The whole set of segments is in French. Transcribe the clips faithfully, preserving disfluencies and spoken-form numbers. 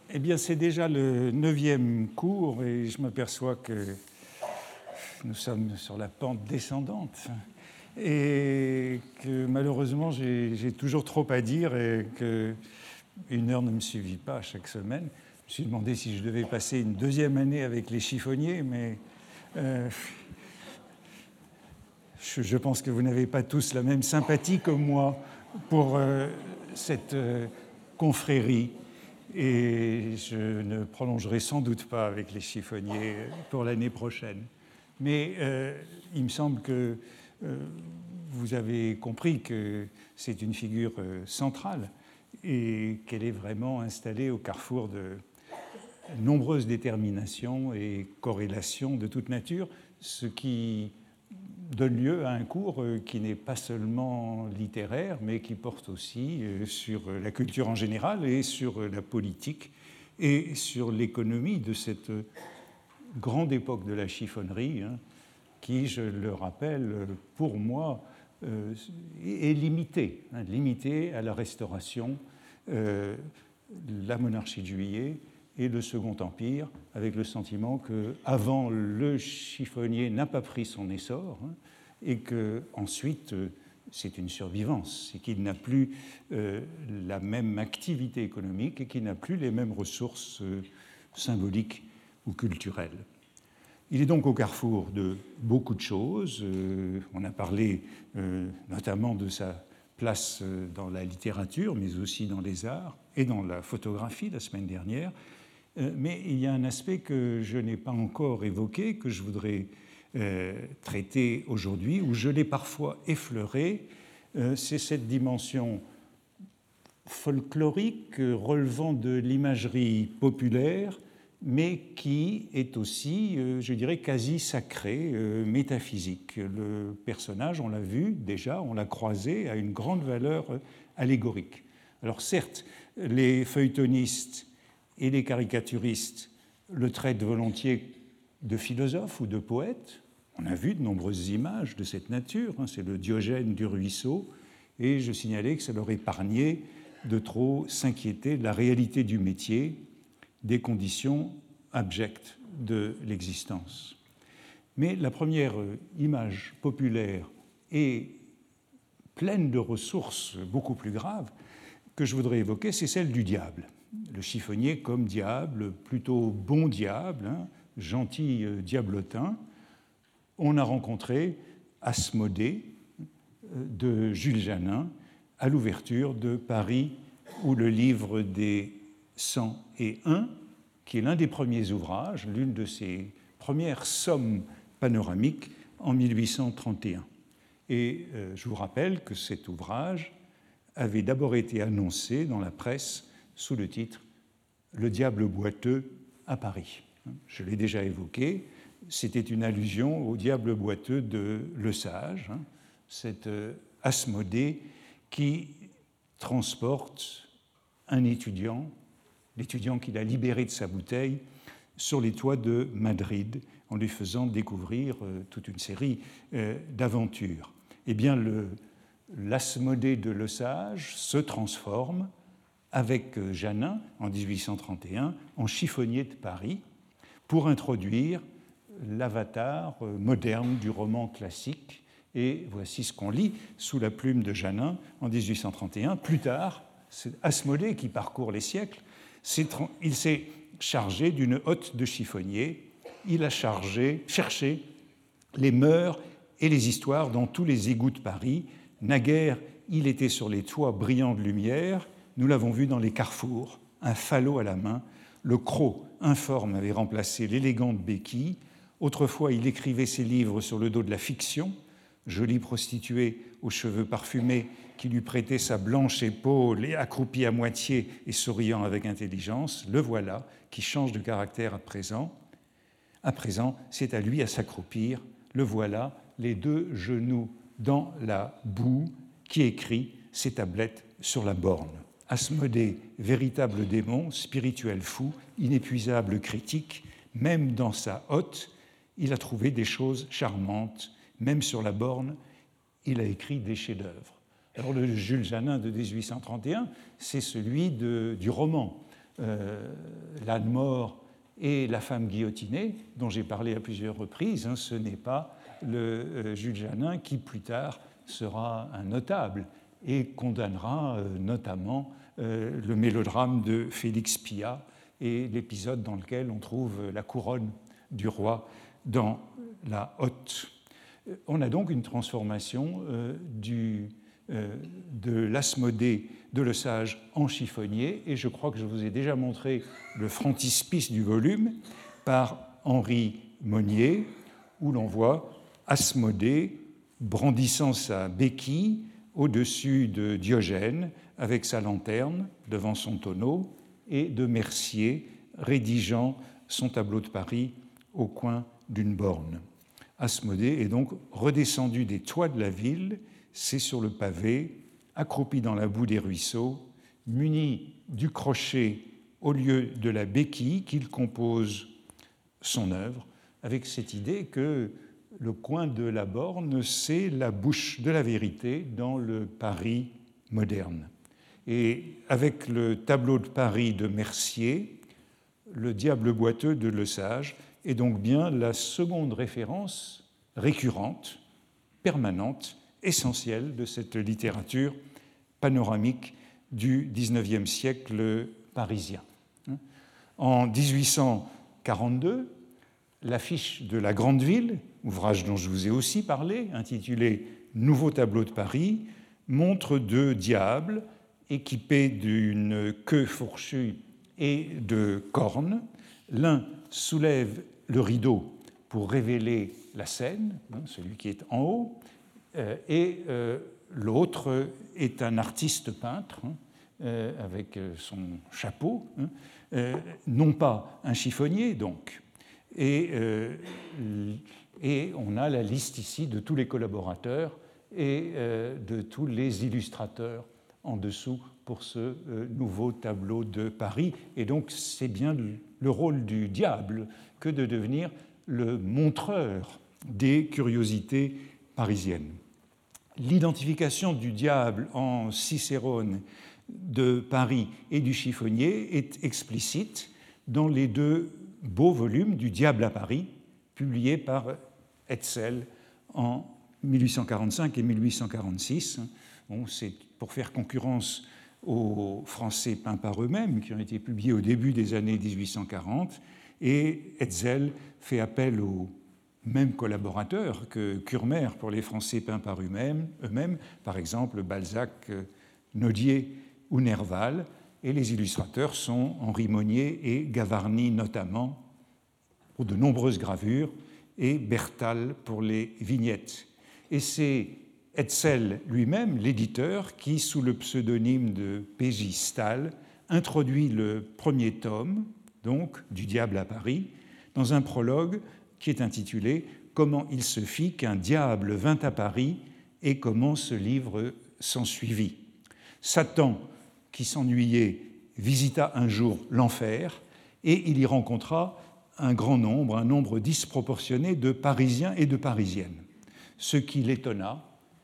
Eh bien, c'est déjà le neuvième cours et je m'aperçois que nous sommes sur la pente descendante et que malheureusement, j'ai, j'ai toujours trop à dire et qu'une heure ne me suffit pas chaque semaine. Je me suis demandé si je devais passer une deuxième année avec les chiffonniers, mais euh, je, je pense que vous n'avez pas tous la même sympathie que moi pour euh, cette euh, confrérie. Et je ne prolongerai sans doute pas avec les chiffonniers pour l'année prochaine. Mais euh, il me semble que euh, vous avez compris que c'est une figure euh, centrale et qu'elle est vraiment installée au carrefour de nombreuses déterminations et corrélations de toute nature, ce qui donne lieu à un cours qui n'est pas seulement littéraire, mais qui porte aussi sur la culture en général et sur la politique et sur l'économie de cette grande époque de la chiffonnerie, hein, qui, je le rappelle, pour moi, euh, est limitée, hein, limitée à la Restauration, euh, la monarchie de Juillet et le Second Empire, avec le sentiment qu'avant, le chiffonnier n'a pas pris son essor, hein, et qu'ensuite, euh, c'est une survivance, et qu'il n'a plus euh, la même activité économique et qu'il n'a plus les mêmes ressources euh, symboliques ou culturelles. Il est donc au carrefour de beaucoup de choses. Euh, on a parlé euh, notamment de sa place dans la littérature, mais aussi dans les arts et dans la photographie la semaine dernière. Mais il y a un aspect que je n'ai pas encore évoqué, que je voudrais euh, traiter aujourd'hui, où je l'ai parfois effleuré, euh, c'est cette dimension folklorique relevant de l'imagerie populaire, mais qui est aussi, euh, je dirais, quasi sacrée, euh, métaphysique. Le personnage, on l'a vu déjà, on l'a croisé, a une grande valeur euh, allégorique. Alors certes, les feuilletonistes et les caricaturistes le traitent volontiers de philosophe ou de poète. On a vu de nombreuses images de cette nature, hein, c'est le Diogène du ruisseau, et je signalais que ça leur épargnait de trop s'inquiéter de la réalité du métier, des conditions abjectes de l'existence. Mais la première image populaire est pleine de ressources beaucoup plus graves que je voudrais évoquer, c'est celle du diable. Le chiffonnier comme diable, plutôt bon diable, hein, gentil diablotin. On a rencontré Asmodée de Jules Janin à l'ouverture de Paris, où le livre des cent et un, qui est l'un des premiers ouvrages, l'une de ses premières sommes panoramiques en mille huit cent trente et un. Et euh, je vous rappelle que cet ouvrage avait d'abord été annoncé dans la presse sous le titre « Le diable boiteux à Paris ». Je l'ai déjà évoqué, c'était une allusion au diable boiteux de Lesage, hein, cet euh, Asmodée qui transporte un étudiant, l'étudiant qu'il a libéré de sa bouteille, sur les toits de Madrid, en lui faisant découvrir euh, toute une série euh, d'aventures. Eh bien, le, l'Asmodée de Lesage se transforme avec Janin, en dix-huit cent trente et un, en chiffonnier de Paris, pour introduire l'avatar moderne du roman classique. Et voici ce qu'on lit sous la plume de Janin en dix-huit cent trente et un. Plus tard, c'est Asmodée qui parcourt les siècles. Il s'est chargé d'une hotte de chiffonnier. Il a chargé, cherché les mœurs et les histoires dans tous les égouts de Paris. Naguère, il était sur les toits brillants de lumière. Nous l'avons vu dans les carrefours, un falot à la main. Le croc informe avait remplacé l'élégante béquille. Autrefois, il écrivait ses livres sur le dos de la fiction. Jolie prostituée aux cheveux parfumés qui lui prêtait sa blanche épaule et accroupie à moitié et souriant avec intelligence, le voilà qui change de caractère à présent. À présent, c'est à lui à s'accroupir. Le voilà, les deux genoux dans la boue, qui écrit ses tablettes sur la borne. Asmodée, véritable démon, spirituel fou, inépuisable critique, même dans sa hotte, il a trouvé des choses charmantes. Même sur la borne, il a écrit des chefs-d'œuvre. Alors le Jules Janin de dix-huit cent trente et un, c'est celui de, du roman. euh, l'âne mort et la femme guillotinée, dont j'ai parlé à plusieurs reprises. Hein, ce n'est pas le euh, Jules Janin qui, plus tard, sera un notable et condamnera euh, notamment euh, le mélodrame de Félix Pyat et l'épisode dans lequel on trouve la couronne du roi dans la hotte. On a donc une transformation euh, du, euh, de l'Asmodée de Lesage en chiffonnier, et je crois que je vous ai déjà montré le frontispice du volume par Henri Monnier, où l'on voit Asmodée brandissant sa béquille au-dessus de Diogène avec sa lanterne devant son tonneau, et de Mercier rédigeant son tableau de Paris au coin d'une borne. Asmodée est donc redescendu des toits de la ville, c'est sur le pavé, accroupi dans la boue des ruisseaux, muni du crochet au lieu de la béquille qu'il compose son œuvre, avec cette idée que le coin de la borne, c'est la bouche de la vérité dans le Paris moderne. Et avec le tableau de Paris de Mercier, le diable boiteux de Lesage est donc bien la seconde référence récurrente, permanente, essentielle de cette littérature panoramique du dix-neuvième siècle parisien. En dix-huit cent quarante-deux, l'affiche de La Grande Ville, ouvrage dont je vous ai aussi parlé, intitulé « Nouveau tableau de Paris », montre deux diables équipés d'une queue fourchue et de cornes. L'un soulève le rideau pour révéler la scène, celui qui est en haut, et l'autre est un artiste peintre avec son chapeau, non pas un chiffonnier donc. Et, et on a la liste ici de tous les collaborateurs et de tous les illustrateurs en dessous pour ce nouveau tableau de Paris. Et donc c'est bien le rôle du diable que de devenir le montreur des curiosités parisiennes. L'identification du diable en Cicérone de Paris et du chiffonnier est explicite dans les deux beaux volumes du Diable à Paris, publiés par Hetzel en mille huit cent quarante-cinq et mille huit cent quarante-six. Bon, c'est pour faire concurrence aux Français peints par eux-mêmes, qui ont été publiés au début des années dix-huit cent quarante, et Hetzel fait appel aux mêmes collaborateurs que Curmer pour les Français peints par eux-mêmes, eux-mêmes, par exemple Balzac, Nodier ou Nerval, et les illustrateurs sont Henri Monnier et Gavarni notamment pour de nombreuses gravures, et Bertal pour les vignettes. Et c'est Hetzel lui-même, l'éditeur, qui, sous le pseudonyme de P J Stahl, introduit le premier tome, donc, du Diable à Paris, dans un prologue qui est intitulé « Comment il se fit qu'un diable vint à Paris et comment ce livre s'ensuivit ». Satan, qui s'ennuyait, visita un jour l'enfer et il y rencontra un grand nombre, un nombre disproportionné de Parisiens et de Parisiennes, ce qui l'étonna,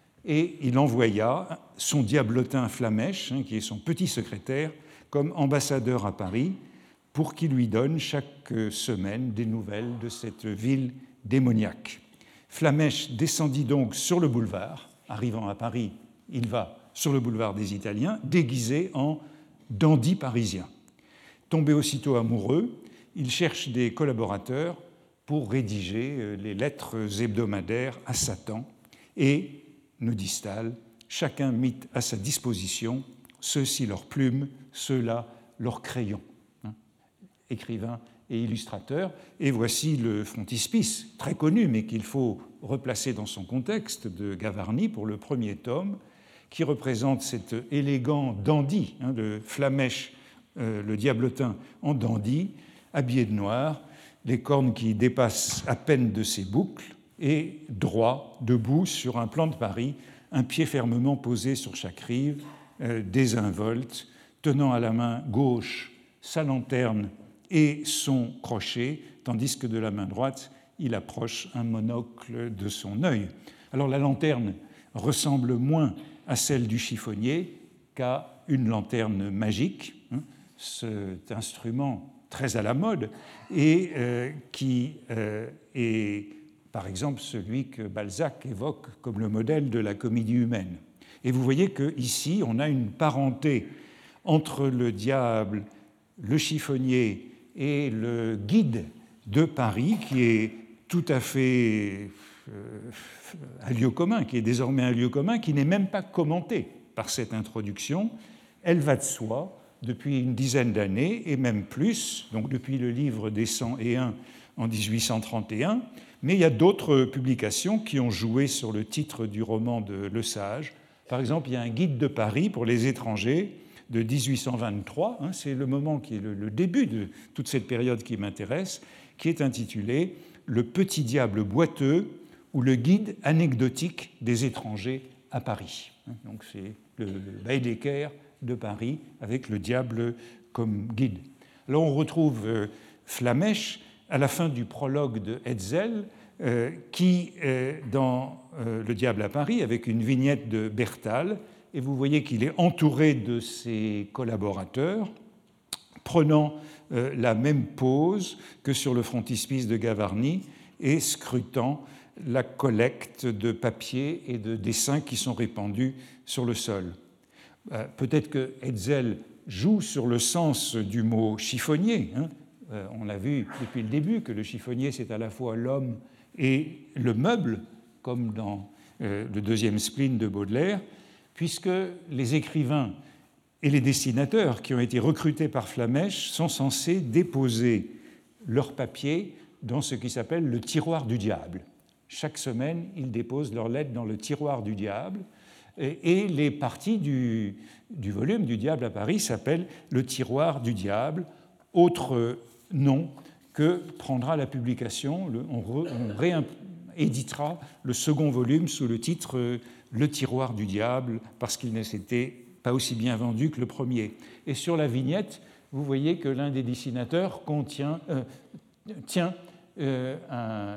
et il envoya son diablotin Flamèche, hein, qui est son petit secrétaire, comme ambassadeur à Paris, pour qu'il lui donne chaque semaine des nouvelles de cette ville démoniaque. Flamèche descendit donc sur le boulevard. Arrivant à Paris, il va sur le boulevard des Italiens, déguisé en dandy parisien. Tombé aussitôt amoureux, il cherche des collaborateurs pour rédiger les lettres hebdomadaires à Satan et, nous dit Stahl, chacun mit à sa disposition ceux-ci leurs plumes, ceux-là leurs crayons. Hein, écrivain et illustrateur. Et voici le frontispice, très connu, mais qu'il faut replacer dans son contexte, de Gavarni pour le premier tome, qui représente cet élégant dandy, hein, de Flamèche, euh, le diablotin en dandy, habillé de noir, les cornes qui dépassent à peine de ses boucles, et droit, debout sur un plan de Paris, un pied fermement posé sur chaque rive, euh, désinvolte, tenant à la main gauche sa lanterne et son crochet, tandis que de la main droite, il approche un monocle de son œil. Alors la lanterne ressemble moins à celle du chiffonnier qu'à une lanterne magique. cet instrument très à la mode et euh, qui euh, est, par exemple, celui que Balzac évoque comme le modèle de la comédie humaine. Et vous voyez qu'ici, on a une parenté entre le diable, le chiffonnier et le guide de Paris qui est tout à fait euh, un lieu commun, qui est désormais un lieu commun, qui n'est même pas commenté par cette introduction. Elle va de soi depuis une dizaine d'années, et même plus, donc depuis le livre des cent et un en dix-huit cent trente et un, mais il y a d'autres publications qui ont joué sur le titre du roman de Le Sage. Par exemple, il y a un guide de Paris pour les étrangers de dix-huit cent vingt-trois, hein, c'est le moment qui est le, le début de toute cette période qui m'intéresse, qui est intitulé « Le petit diable boiteux ou le guide anecdotique des étrangers à Paris ». Donc c'est le, le Baedeker de Paris avec le diable comme guide. Alors on retrouve euh, Flamèche à la fin du prologue de Hetzel, euh, qui, euh, dans euh, Le diable à Paris, avec une vignette de Bertal, et vous voyez qu'il est entouré de ses collaborateurs, prenant euh, la même pose que sur le frontispice de Gavarni et scrutant la collecte de papier et de dessins qui sont répandus sur le sol. Euh, peut-être que Hetzel joue sur le sens du mot chiffonnier. Hein. Euh, on a vu depuis le début que le chiffonnier, c'est à la fois l'homme et le meuble, comme dans euh, le deuxième spleen de Baudelaire, puisque les écrivains et les dessinateurs qui ont été recrutés par Flamèche sont censés déposer leurs papiers dans ce qui s'appelle le tiroir du diable. Chaque semaine, ils déposent leurs lettres dans le tiroir du diable, et les parties du, du volume du Diable à Paris s'appellent le tiroir du diable, autre nom que prendra la publication. Le, on, re, on rééditera le second volume sous le titre Le tiroir du diable, parce qu'il ne s'était pas aussi bien vendu que le premier. Et sur la vignette, vous voyez que l'un des dessinateurs contient, euh, tient euh, un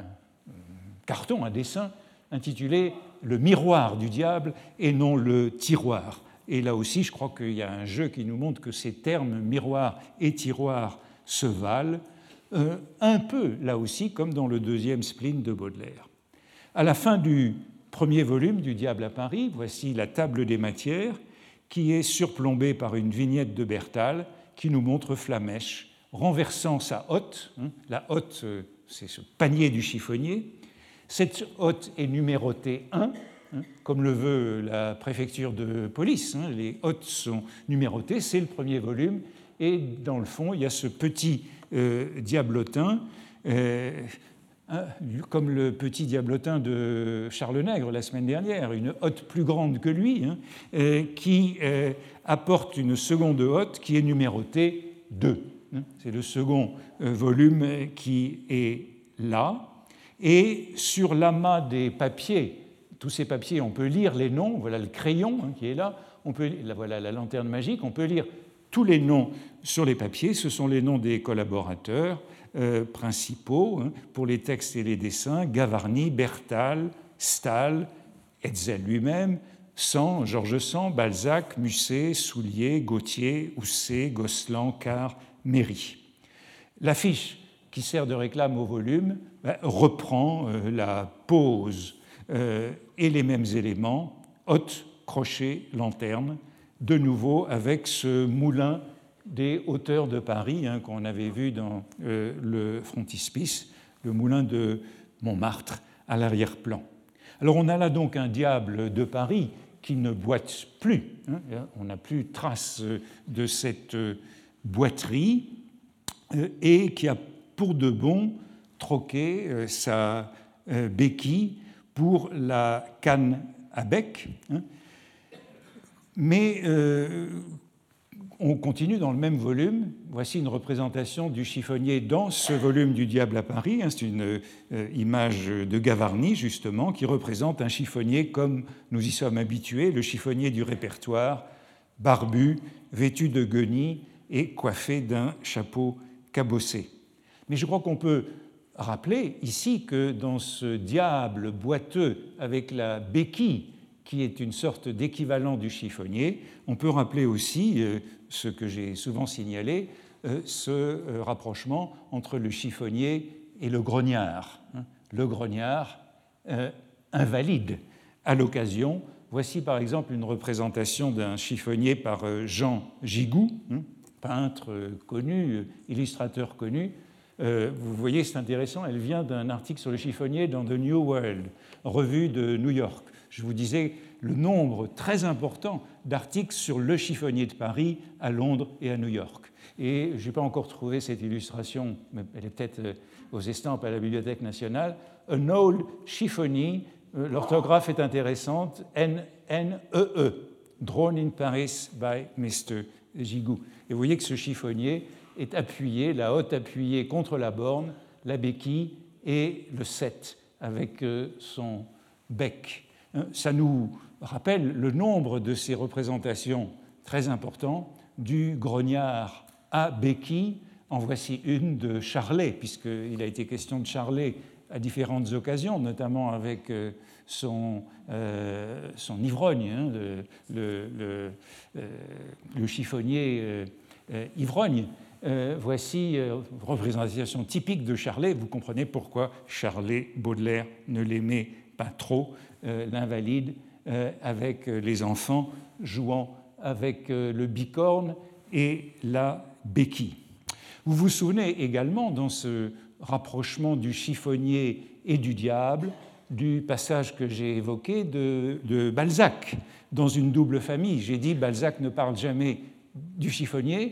carton, un dessin intitulé « Le miroir du diable » et non « le tiroir ». Et là aussi, je crois qu'il y a un jeu qui nous montre que ces termes « miroir » et « tiroir » se valent, euh, un peu, là aussi, comme dans le deuxième spleen de Baudelaire. À la fin du premier volume du Diable à Paris, voici la table des matières, qui est surplombée par une vignette de Bertal qui nous montre Flamèche renversant sa hotte. La hotte, c'est ce panier du chiffonnier. Cette hotte est numérotée un, comme le veut la préfecture de police. Les hottes sont numérotées, c'est le premier volume. Et dans le fond, il y a ce petit euh, diablotin, euh, comme le petit diablotin de Charles Nègre la semaine dernière, une hotte plus grande que lui, hein, euh, qui euh, apporte une seconde hotte qui est numérotée deux. C'est le second euh, volume qui est là. Et sur l'amas des papiers, tous ces papiers, on peut lire les noms. Voilà le crayon hein, qui est là. On peut, voilà la lanterne magique. On peut lire tous les noms sur les papiers. Ce sont les noms des collaborateurs euh, principaux hein, pour les textes et les dessins. Gavarni, Bertal, Stahl, Hetzel lui-même, Sand, Georges Sand, Balzac, Musset, Soulier, Gautier, Housset, Gosselin, Carre, Méry. L'affiche qui sert de réclame au volume ben, reprend euh, la pose euh, et les mêmes éléments, hotte, crochet, lanterne, de nouveau avec ce moulin des hauteurs de Paris hein, qu'on avait vu dans euh, le frontispice, le moulin de Montmartre à l'arrière-plan. Alors on a là donc un diable de Paris qui ne boite plus, hein, on n'a plus trace de cette boiterie euh, et qui a pour de bon troqué euh, sa euh, béquille pour la canne à bec. Hein. Mais euh, on continue dans le même volume. Voici une représentation du chiffonnier dans ce volume du Diable à Paris. Hein. C'est une euh, image de Gavarni, justement, qui représente un chiffonnier comme nous y sommes habitués, le chiffonnier du répertoire, barbu, vêtu de guenilles et coiffé d'un chapeau cabossé. Mais je crois qu'on peut rappeler ici que dans ce diable boiteux avec la béquille qui est une sorte d'équivalent du chiffonnier. On peut rappeler aussi euh, ce que j'ai souvent signalé, euh, ce euh, rapprochement entre le chiffonnier et le grognard. Hein. Le grognard euh, invalide à l'occasion. Voici par exemple une représentation d'un chiffonnier par euh, Jean Gigou, hein, peintre euh, connu, euh, illustrateur connu. Euh, vous voyez, c'est intéressant, elle vient d'un article sur le chiffonnier dans The New World, revue de New York. Je vous disais le nombre très important d'articles sur le chiffonnier de Paris à Londres et à New York. Et je n'ai pas encore trouvé cette illustration, mais elle est peut-être aux estampes à la Bibliothèque nationale. An old chiffonnier, l'orthographe est intéressante, N N E E, drawn in Paris by mister Gigou. Et vous voyez que ce chiffonnier est appuyé, la hotte appuyée contre la borne, la béquille et le sept avec son bec. Ça nous rappelle le nombre de ces représentations très importants du grognard à béquille. En voici une de Charlet, puisqu'il a été question de Charlet à différentes occasions, notamment avec son, euh, son ivrogne, hein, le, le, le, euh, le chiffonnier euh, euh, ivrogne. Euh, voici une euh, représentation typique de Charlet. Vous comprenez pourquoi Charlet, Baudelaire ne l'aimait pas trop, euh, l'invalide, euh, avec les enfants jouant avec euh, le bicorne et la béquille. Vous vous souvenez également, dans ce rapprochement du chiffonnier et du diable, du passage que j'ai évoqué de, de Balzac, dans Une double famille. J'ai dit Balzac ne parle jamais du chiffonnier,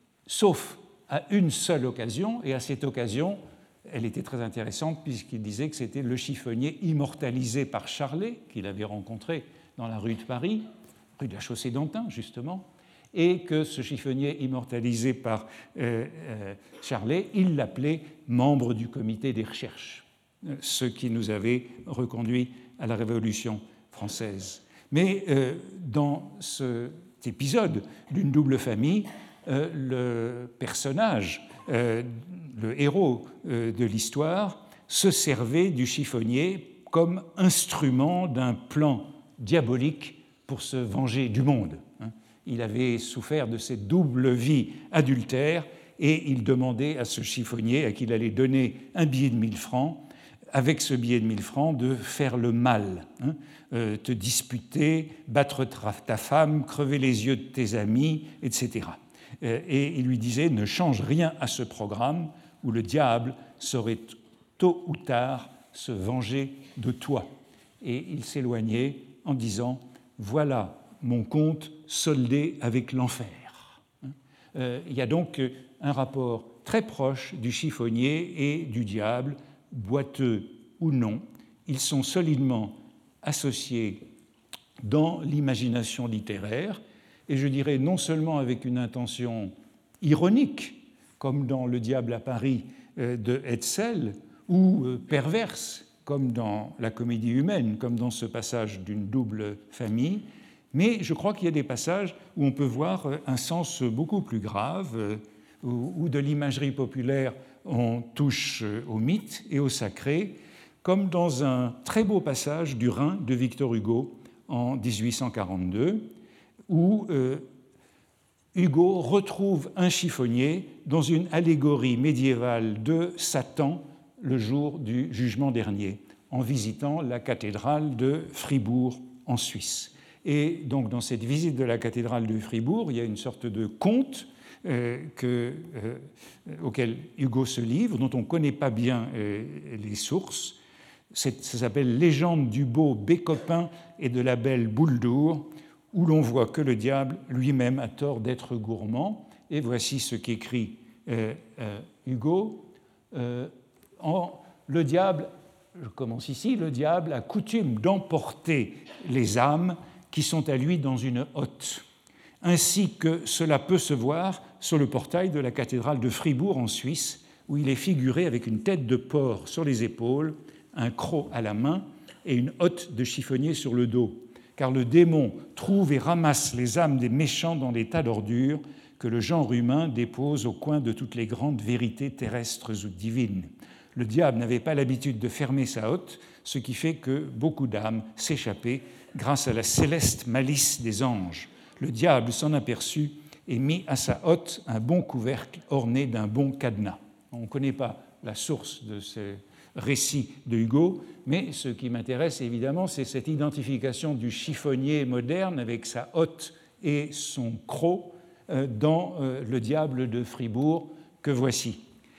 sauf à une seule occasion, et à cette occasion, elle était très intéressante puisqu'il disait que c'était le chiffonnier immortalisé par Charlet, qu'il avait rencontré dans la rue de Paris, rue de la Chaussée-d'Antin justement, et que ce chiffonnier immortalisé par euh, euh, Charlet, il l'appelait membre du comité des recherches, ce qui nous avait reconduit à la Révolution française. Mais euh, dans cet épisode d'une double famille, euh, le personnage, euh, le héros euh, de l'histoire, se servait du chiffonnier comme instrument d'un plan diabolique pour se venger du monde. Il avait souffert de cette double vie adultère et il demandait à ce chiffonnier, à qui il allait donner un billet de mille francs, avec ce billet de mille francs, de faire le mal, hein, euh, te disputer, battre ta femme, crever les yeux de tes amis, et cetera. Euh, et il lui disait « Ne change rien à ce programme où le diable saurait tôt ou tard se venger de toi. » Et il s'éloignait en disant « Voilà mon compte soldé avec l'enfer. » euh, Il y a donc un rapport très proche du chiffonnier et du diable, boiteux ou non. Ils sont solidement associés dans l'imagination littéraire, et je dirais non seulement avec une intention ironique, comme dans Le diable à Paris de Hetzel, ou perverse, comme dans La comédie humaine, comme dans ce passage d'une double famille, mais je crois qu'il y a des passages où on peut voir un sens beaucoup plus grave, où de l'imagerie populaire on touche au mythe et au sacré, comme dans un très beau passage du Rhin de Victor Hugo en dix-huit cent quarante-deux, où euh, Hugo retrouve un chiffonnier dans une allégorie médiévale de Satan le jour du jugement dernier, en visitant la cathédrale de Fribourg en Suisse. Et donc dans cette visite de la cathédrale de Fribourg, il y a une sorte de conte euh, que, euh, auquel Hugo se livre, dont on ne connaît pas bien euh, les sources. C'est, ça s'appelle « Légende du beau Bécopin et de la belle Bouldour », où l'on voit que le diable lui-même a tort d'être gourmand. Et voici ce qu'écrit euh, euh, Hugo. Euh, en, le diable, je commence ici, le diable a coutume d'emporter les âmes qui sont à lui dans une hotte, ainsi que cela peut se voir sur le portail de la cathédrale de Fribourg en Suisse, où il est figuré avec une tête de porc sur les épaules, un croc à la main et une hotte de chiffonnier sur le dos. Car le démon trouve et ramasse les âmes des méchants dans des tas d'ordures que le genre humain dépose au coin de toutes les grandes vérités terrestres ou divines. Le diable n'avait pas l'habitude de fermer sa hotte, ce qui fait que beaucoup d'âmes s'échappaient grâce à la céleste malice des anges. Le diable s'en aperçut et mit à sa hotte un bon couvercle orné d'un bon cadenas. On ne connaît pas la source de ce récit de Hugo, mais ce qui m'intéresse évidemment, c'est cette identification du chiffonnier moderne avec sa hotte et son croc dans Le Diable de Fribourg que voici.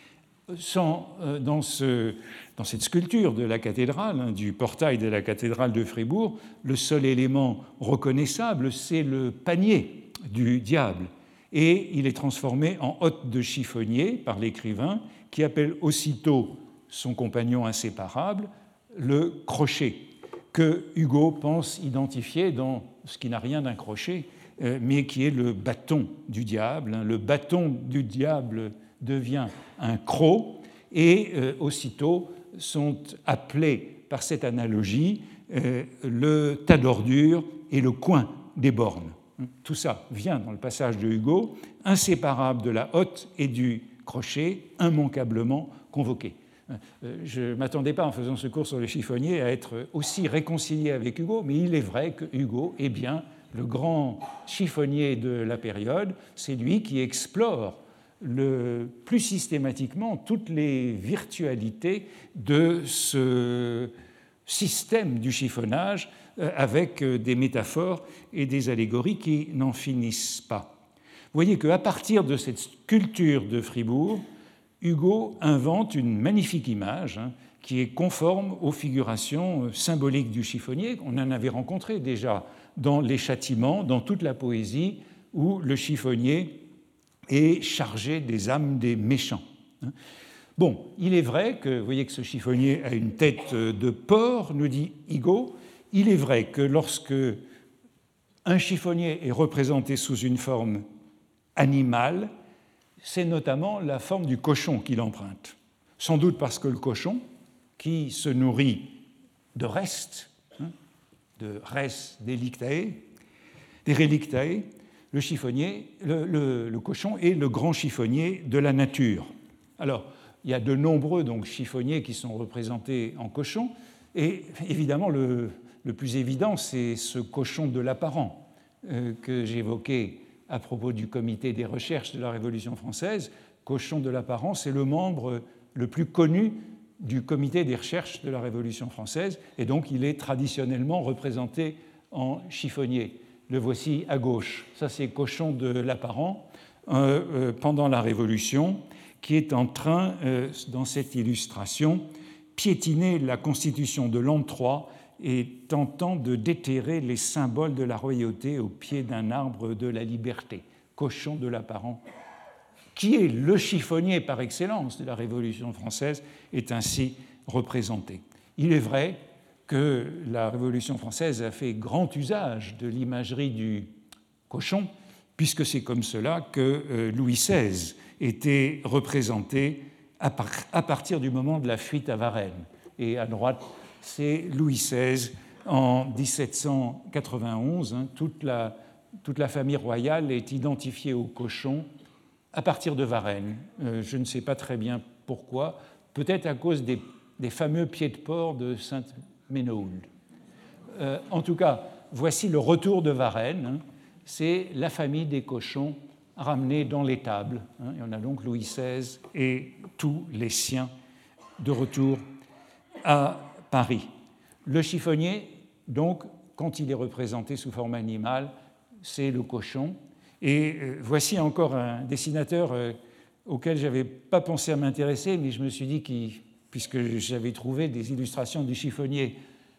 Sans, dans, ce, dans cette sculpture de la cathédrale, hein, du portail de la cathédrale de Fribourg, le seul élément reconnaissable, c'est le panier du diable. Et il est transformé en hotte de chiffonnier par l'écrivain, qui appelle aussitôt son compagnon inséparable le crochet, que Hugo pense identifier dans ce qui n'a rien d'un crochet, euh, mais qui est le bâton du diable. Hein. Le bâton du diable devient un croc, et euh, aussitôt sont appelés par cette analogie euh, le tas d'ordures et le coin des bornes. Tout ça vient dans le passage de Hugo, inséparable de la hotte et du crochet, immanquablement convoqué. Je ne m'attendais pas, en faisant ce cours sur le chiffonnier, à être aussi réconcilié avec Hugo, mais il est vrai que Hugo est bien le grand chiffonnier de la période. C'est lui qui explore le plus systématiquement toutes les virtualités de ce système du chiffonnage, avec des métaphores et des allégories qui n'en finissent pas. Vous voyez qu'à partir de cette sculpture de Fribourg, Hugo invente une magnifique image, hein, qui est conforme aux figurations symboliques du chiffonnier. On en avait rencontré déjà dans les châtiments, dans toute la poésie, où le chiffonnier est chargé des âmes des méchants. Bon, il est vrai que, vous voyez que ce chiffonnier a une tête de porc, nous dit Hugo. Il est vrai que lorsque un chiffonnier est représenté sous une forme animale, c'est notamment la forme du cochon qu'il emprunte. Sans doute parce que le cochon, qui se nourrit de restes, hein, de res delictae, des relictae, le chiffonnier, le, le, le cochon est le grand chiffonnier de la nature. Alors, il y a de nombreux donc, chiffonniers qui sont représentés en cochon, et évidemment, le, le plus évident, c'est ce cochon de l'apparent euh, que j'évoquais à propos du comité des recherches de la Révolution française. Cochon de l'apparent, c'est le membre le plus connu du comité des recherches de la Révolution française, et donc il est traditionnellement représenté en chiffonnier. Le voici à gauche. Ça, c'est Cochon de l'apparent euh, euh, pendant la Révolution, qui est en train, euh, dans cette illustration, piétiner la constitution de l'an trois et tentant de déterrer les symboles de la royauté au pied d'un arbre de la liberté. Cochon de l'apparent, qui est le chiffonnier par excellence de la Révolution française, est ainsi représenté. Il est vrai que la Révolution française a fait grand usage de l'imagerie du cochon, puisque c'est comme cela que Louis seize était représenté à partir du moment de la fuite à Varennes. Et à droite, c'est Louis seize en dix-sept cent quatre-vingt-onze. Hein, toute, la, toute la famille royale est identifiée au cochon à partir de Varennes. Euh, je ne sais pas très bien pourquoi, peut-être à cause des, des fameux pieds de porc de Sainte-Ménould. Euh, en tout cas, voici le retour de Varennes. Hein, c'est la famille des cochons ramenés dans l'étable. Hein, et on a donc Louis seize et tous les siens de retour à Paris. Le chiffonnier, donc, quand il est représenté sous forme animale, c'est le cochon. Et euh, voici encore un dessinateur euh, auquel je n'avais pas pensé à m'intéresser, mais je me suis dit, qu'il, puisque j'avais trouvé des illustrations du chiffonnier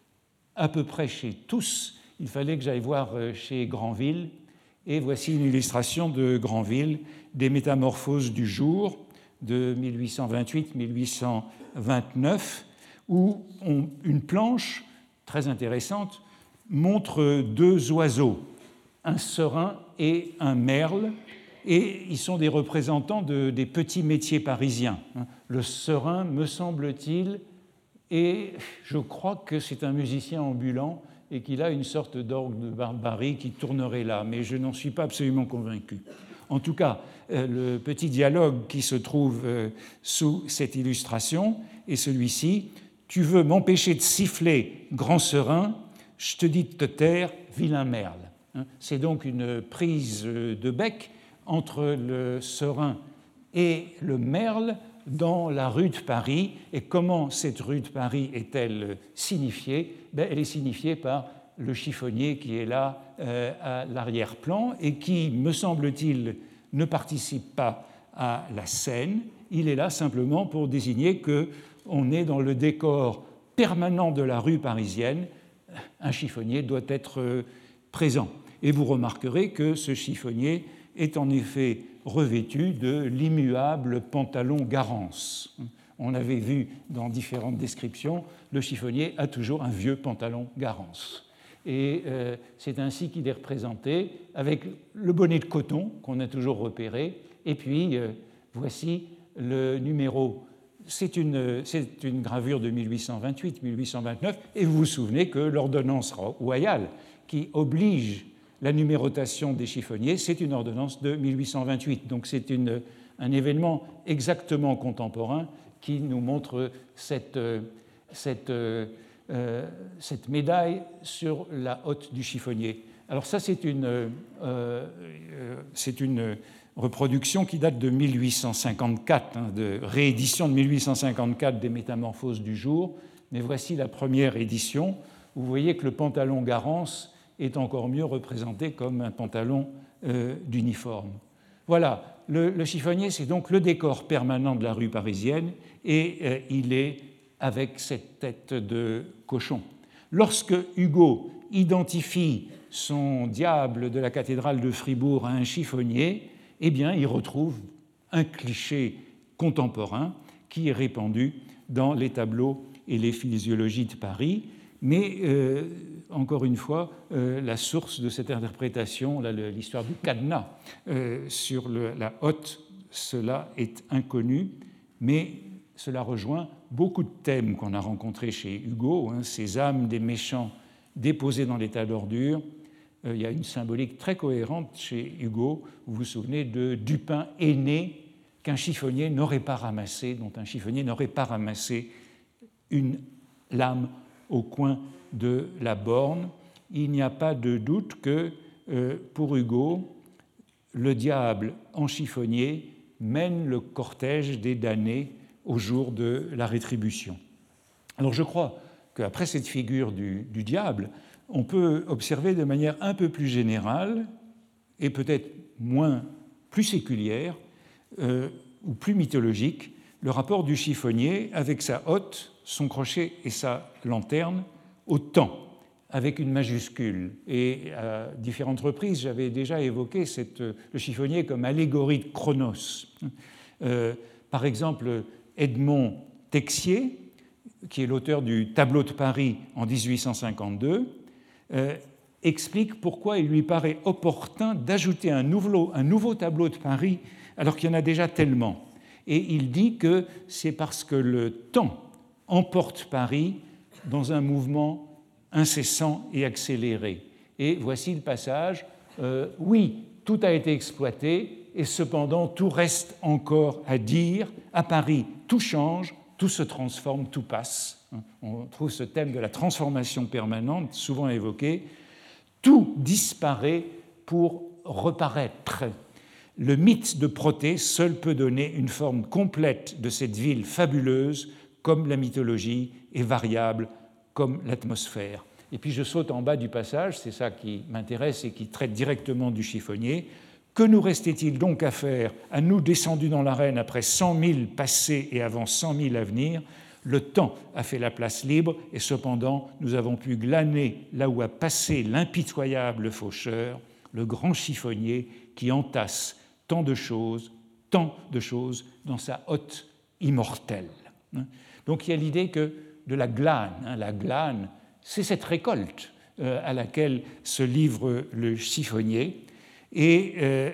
à peu près chez tous, il fallait que j'aille voir euh, chez Granville. Et voici une illustration de Granville, des Métamorphoses du jour, de mille huit cent vingt-huit à mille huit cent vingt-neuf, où on, une planche très intéressante montre deux oiseaux, un serin et un merle, et ils sont des représentants de, des petits métiers parisiens. Le serin, me semble-t-il, et je crois que c'est un musicien ambulant et qu'il a une sorte d'orgue de barbarie qui tournerait là, mais je n'en suis pas absolument convaincu. En tout cas, le petit dialogue qui se trouve sous cette illustration est celui-ci. « Tu veux m'empêcher de siffler, grand serin, Je te dis de te taire, vilain merle. C'est donc une prise de bec entre le serein et le merle dans la rue de Paris. Et comment cette rue de Paris est-elle signifiée? Ben, elle est signifiée par le chiffonnier qui est là euh, à l'arrière-plan et qui, me semble-t-il, ne participe pas à la scène. Il est là simplement pour désigner qu'on est dans le décor permanent de la rue parisienne. Un chiffonnier doit être présent. Et vous remarquerez que ce chiffonnier est en effet revêtu de l'immuable pantalon Garance. On avait vu dans différentes descriptions, le chiffonnier a toujours un vieux pantalon Garance. Et euh, c'est ainsi qu'il est représenté, avec le bonnet de coton qu'on a toujours repéré, et puis euh, voici le numéro. C'est une, c'est une gravure de mille huit cent vingt-huit mille huit cent vingt-neuf, et vous vous souvenez que l'ordonnance royale qui oblige la numérotation des chiffonniers, c'est une ordonnance de mille huit cent vingt-huit. Donc c'est une, un événement exactement contemporain qui nous montre cette, cette, euh, cette médaille sur la hotte du chiffonnier. Alors ça, c'est une, euh, euh, c'est une reproduction qui date de mille huit cent cinquante-quatre, hein, de réédition de mille huit cent cinquante-quatre des Métamorphoses du jour. Mais voici la première édition. Vous voyez que le pantalon Garance est encore mieux représenté comme un pantalon euh, d'uniforme. Voilà, le, le chiffonnier, c'est donc le décor permanent de la rue parisienne et euh, il est avec cette tête de cochon. Lorsque Hugo identifie son diable de la cathédrale de Fribourg à un chiffonnier, eh bien, il retrouve un cliché contemporain qui est répandu dans les tableaux et les physiologies de Paris. Mais, euh, encore une fois, euh, la source de cette interprétation, là, l'histoire du cadenas euh, sur le, la hotte, cela est inconnu, mais cela rejoint beaucoup de thèmes qu'on a rencontrés chez Hugo, hein, ces âmes des méchants déposées dans l'état d'ordure. Euh, il y a une symbolique très cohérente chez Hugo, vous vous souvenez de, du pain aîné qu'un chiffonnier n'aurait pas ramassé, dont un chiffonnier n'aurait pas ramassé une lame au coin de la borne. Il n'y a pas de doute que, euh, pour Hugo, le diable en chiffonnier mène le cortège des damnés au jour de la rétribution. Alors je crois qu'après cette figure du, du diable, on peut observer de manière un peu plus générale et peut-être moins, plus séculière euh, ou plus mythologique, le rapport du chiffonnier avec sa hotte, son crochet et sa lanterne au temps, avec une majuscule. Et à différentes reprises, j'avais déjà évoqué cette, le chiffonnier comme allégorie de Chronos. Euh, par exemple, Edmond Texier, qui est l'auteur du Tableau de Paris en dix-huit cent cinquante-deux, euh, explique pourquoi il lui paraît opportun d'ajouter un nouveau, un nouveau tableau de Paris alors qu'il y en a déjà tellement. Et il dit que c'est parce que le temps emporte Paris dans un mouvement incessant et accéléré. Et voici le passage. Euh, oui, tout a été exploité, et cependant tout reste encore à dire. À Paris, tout change, tout se transforme, tout passe. On trouve ce thème de la transformation permanente, souvent évoqué. Tout disparaît pour reparaître. Le mythe de Protée seul peut donner une forme complète de cette ville fabuleuse, comme la mythologie est variable, comme l'atmosphère. Et puis je saute en bas du passage, c'est ça qui m'intéresse et qui traite directement du chiffonnier. Que nous restait-il donc à faire, à nous descendus dans l'arène après cent mille passés et avant cent mille à venir? Le temps a fait la place libre, et cependant nous avons pu glaner là où a passé l'impitoyable faucheur, le grand chiffonnier qui entasse tant de choses, tant de choses dans sa hotte immortelle. Donc il y a l'idée que de la glane, hein, la glane, c'est cette récolte euh, à laquelle se livre le chiffonnier, et euh,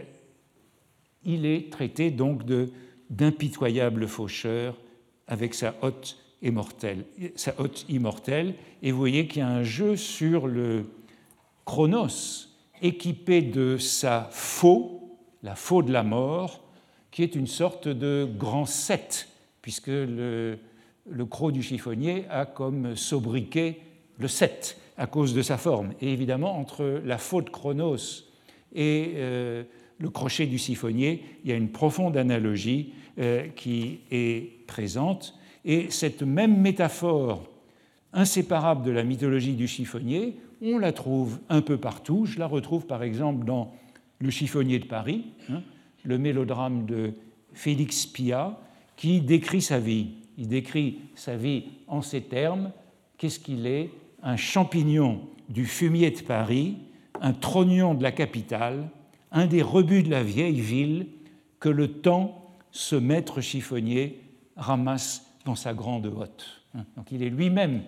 il est traité donc de, d'impitoyable faucheur avec sa hotte immortelle, sa hotte immortelle. Et vous voyez qu'il y a un jeu sur le Chronos équipé de sa faux, la faux de la mort, qui est une sorte de grand sept, puisque le, le croc du chiffonnier a comme sobriquet le sept. à cause de sa forme. Et évidemment, entre la faute chronos et euh, le crochet du chiffonnier, il y a une profonde analogie euh, qui est présente. Et cette même métaphore inséparable de la mythologie du chiffonnier, on la trouve un peu partout. Je la retrouve par exemple dans Le chiffonnier de Paris, hein, le mélodrame de Félix Pyat, qui décrit sa vie. Il décrit sa vie en ces termes. Qu'est-ce qu'il est? Un champignon du fumier de Paris, un trognon de la capitale, un des rebuts de la vieille ville que le temps, ce maître chiffonnier, ramasse dans sa grande hotte. Donc il est lui-même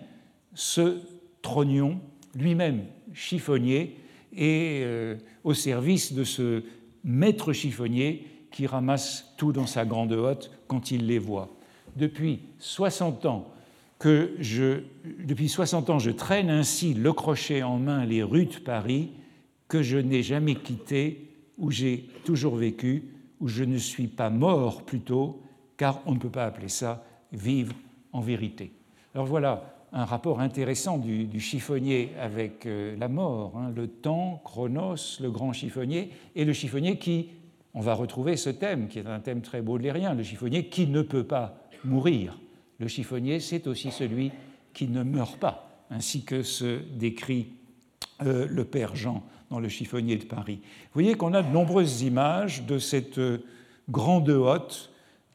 ce trognon, lui-même chiffonnier, et euh, au service de ce maître chiffonnier qui ramasse tout dans sa grande hotte quand il les voit. Depuis soixante ans, que je, depuis soixante ans, je traîne ainsi le crochet en main les rues de Paris que je n'ai jamais quitté, où j'ai toujours vécu, où je ne suis pas mort plutôt, car on ne peut pas appeler ça vivre en vérité. Alors voilà un rapport intéressant du, du chiffonnier avec euh, la mort, hein, le temps, Chronos, le grand chiffonnier, et le chiffonnier qui, on va retrouver ce thème, qui est un thème très baudelairien, le chiffonnier qui ne peut pas mourir. Le chiffonnier, c'est aussi celui qui ne meurt pas, ainsi que se décrit euh, le père Jean dans Le chiffonnier de Paris. Vous voyez qu'on a de nombreuses images de cette euh, grande hotte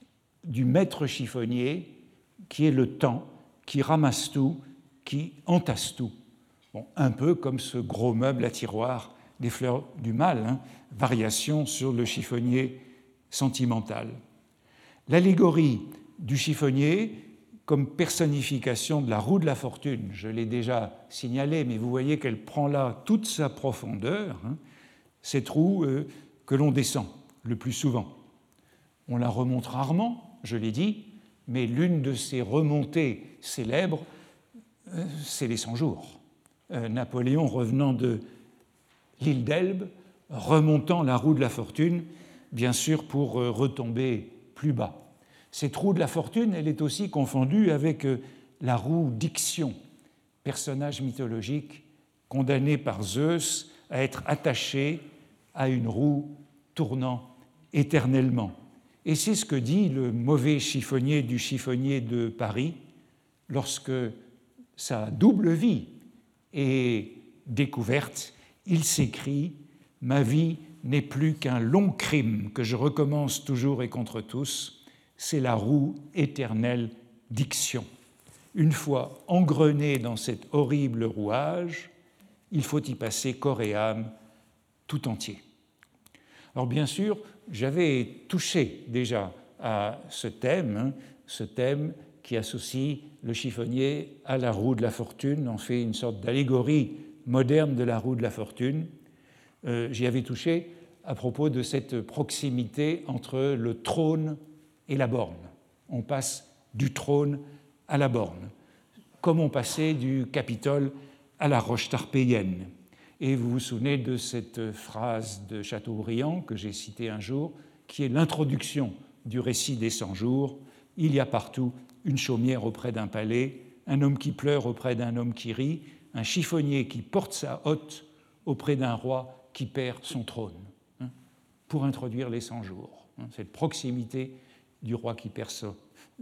du maître chiffonnier qui est le temps, qui ramasse tout, qui entasse tout. Bon, un peu comme ce gros meuble à tiroir des Fleurs du Mal, hein, variation sur le chiffonnier sentimental. L'allégorie du chiffonnier comme personnification de la roue de la fortune, je l'ai déjà signalé, mais vous voyez qu'elle prend là toute sa profondeur, hein, cette roue euh, que l'on descend le plus souvent. On la remonte rarement, je l'ai dit, mais l'une de ces remontées célèbres, euh, c'est les Cent-Jours. Euh, Napoléon, revenant de l'île d'Elbe, remontant la roue de la fortune, bien sûr pour euh, retomber plus bas. Cette roue de la fortune, elle est aussi confondue avec euh, la roue d'Ixion, personnage mythologique condamné par Zeus à être attaché à une roue tournant éternellement. Et c'est ce que dit le mauvais chiffonnier du chiffonnier de Paris lorsque sa double vie est découverte. Il s'écrie « Ma vie n'est plus qu'un long crime que je recommence toujours et contre tous. C'est la roue éternelle d'Ixion. Une fois engrené dans cet horrible rouage, il faut y passer corps et âme tout entier. » Alors bien sûr, j'avais touché déjà à ce thème, hein, ce thème qui associe le chiffonnier à la roue de la fortune, en fait une sorte d'allégorie moderne de la roue de la fortune. Euh, j'y avais touché à propos de cette proximité entre le trône et la borne. On passe du trône à la borne, comme on passait du Capitole à la roche tarpéienne. Et vous vous souvenez de cette phrase de Chateaubriand que j'ai citée un jour, qui est l'introduction du récit des Cent-Jours. Il y a partout une chaumière auprès d'un palais, un homme qui pleure auprès d'un homme qui rit, un chiffonnier qui porte sa hotte auprès d'un roi qui perd son trône, hein, pour introduire les Cent-Jours. Hein, cette proximité du roi qui perd sa,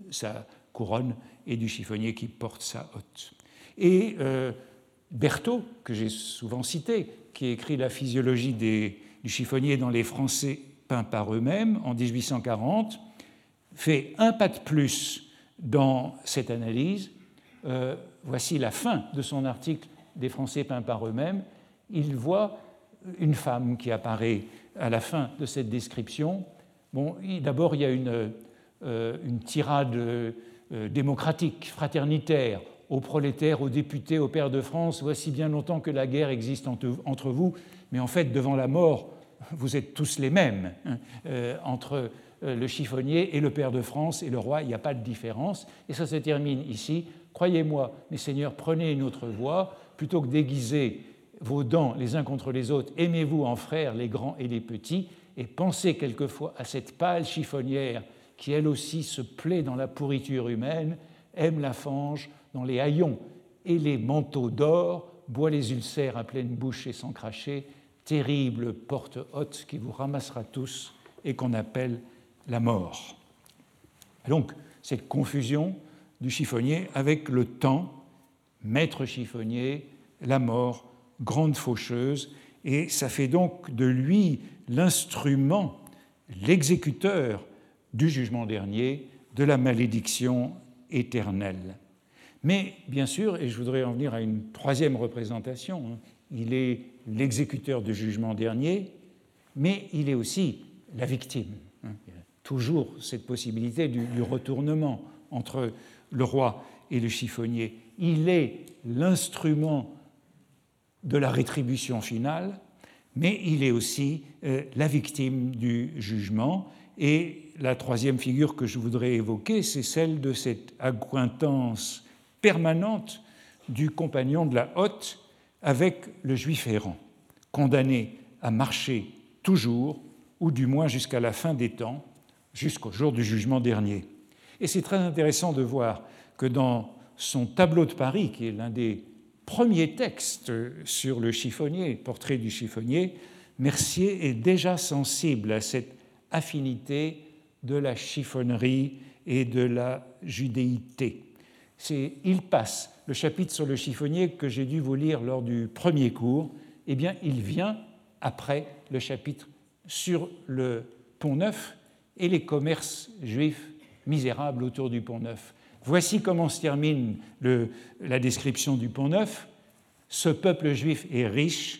sa couronne et du chiffonnier qui porte sa hotte. Et euh, Berthaud, que j'ai souvent cité, qui a écrit la physiologie des, du chiffonnier dans les Français peints par eux-mêmes en dix-huit cent quarante, fait un pas de plus dans cette analyse. Euh, voici la fin de son article des Français peints par eux-mêmes. Il voit une femme qui apparaît à la fin de cette description. Bon, d'abord, il y a une, euh, une tirade euh, démocratique, fraternitaire, aux prolétaires, aux députés, aux pairs de France, voici bien longtemps que la guerre existe entre vous, mais en fait, devant la mort, vous êtes tous les mêmes. Hein, euh, entre le chiffonnier et le pair de France et le roi, il n'y a pas de différence. Et ça se termine ici. Croyez-moi, mes seigneurs, prenez une autre voie, plutôt que d'aiguiser vos dents les uns contre les autres, aimez-vous en frères, les grands et les petits, et pensez quelquefois à cette pâle chiffonnière qui, elle aussi, se plaît dans la pourriture humaine, aime la fange dans les haillons et les manteaux d'or, bois les ulcères à pleine bouche et sans cracher, terrible porte haute qui vous ramassera tous et qu'on appelle la mort. Et donc, cette confusion du chiffonnier avec le temps, maître chiffonnier, la mort, grande faucheuse, et ça fait donc de lui l'instrument, l'exécuteur du jugement dernier, de la malédiction éternelle. Mais bien sûr, et je voudrais en venir à une troisième représentation, hein, il est l'exécuteur du jugement dernier, mais il est aussi la victime. Hein. Il y a toujours cette possibilité du, du retournement entre le roi et le chiffonnier. Il est l'instrument de la rétribution finale, mais il est aussi euh, la victime du jugement. Et la troisième figure que je voudrais évoquer, c'est celle de cette accointance permanente du compagnon de la hotte avec le juif errant, condamné à marcher toujours, ou du moins jusqu'à la fin des temps, jusqu'au jour du jugement dernier. Et c'est très intéressant de voir que dans son tableau de Paris, qui est l'un des premiers textes sur le chiffonnier, portrait du chiffonnier, Mercier est déjà sensible à cette affinité de la chiffonnerie et de la judéité. C'est, il passe le chapitre sur le chiffonnier que j'ai dû vous lire lors du premier cours, eh bien, il vient après le chapitre sur le Pont-Neuf et les commerces juifs misérables autour du Pont-Neuf. Voici comment se termine le, la description du Pont-Neuf. Ce peuple juif est riche,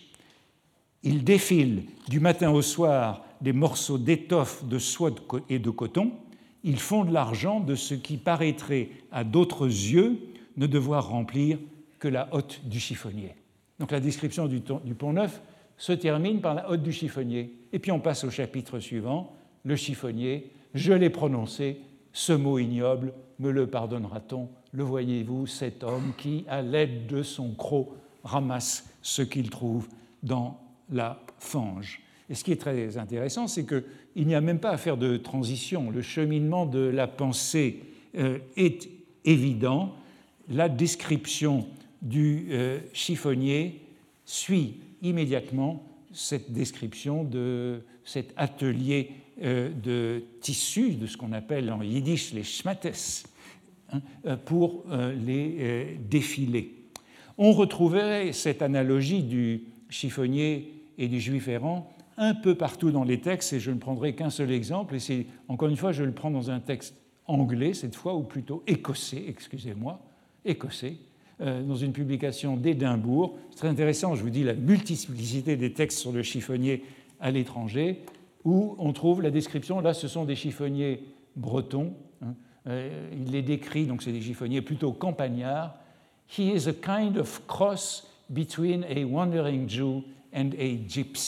il défile du matin au soir des morceaux d'étoffe, de soie et de coton, ils font de l'argent de ce qui paraîtrait à d'autres yeux ne devoir remplir que la hotte du chiffonnier. Donc la description du, du Pont-Neuf se termine par la hotte du chiffonnier. Et puis on passe au chapitre suivant, le chiffonnier, je l'ai prononcé, ce mot ignoble, me le pardonnera-t-on? Le voyez-vous, cet homme qui, à l'aide de son croc, ramasse ce qu'il trouve dans la fange. Et ce qui est très intéressant, c'est qu'il n'y a même pas à faire de transition. Le cheminement de la pensée euh, est évident. La description du euh, chiffonnier suit immédiatement cette description de cet atelier euh, de tissu, de ce qu'on appelle en yiddish les schmattes, hein, pour euh, les euh, défilés. On retrouverait cette analogie du chiffonnier et du juif errant un peu partout dans les textes, et je ne prendrai qu'un seul exemple, et c'est, encore une fois, je le prends dans un texte anglais, cette fois, ou plutôt écossais, excusez-moi, écossais, euh, dans une publication d'Édimbourg. C'est très intéressant, je vous dis, la multiplicité des textes sur le chiffonnier à l'étranger, où on trouve la description, là, ce sont des chiffonniers bretons, hein, euh, il les décrit, donc c'est des chiffonniers plutôt campagnards. « He is a kind of cross between a wandering Jew and a gypsy. »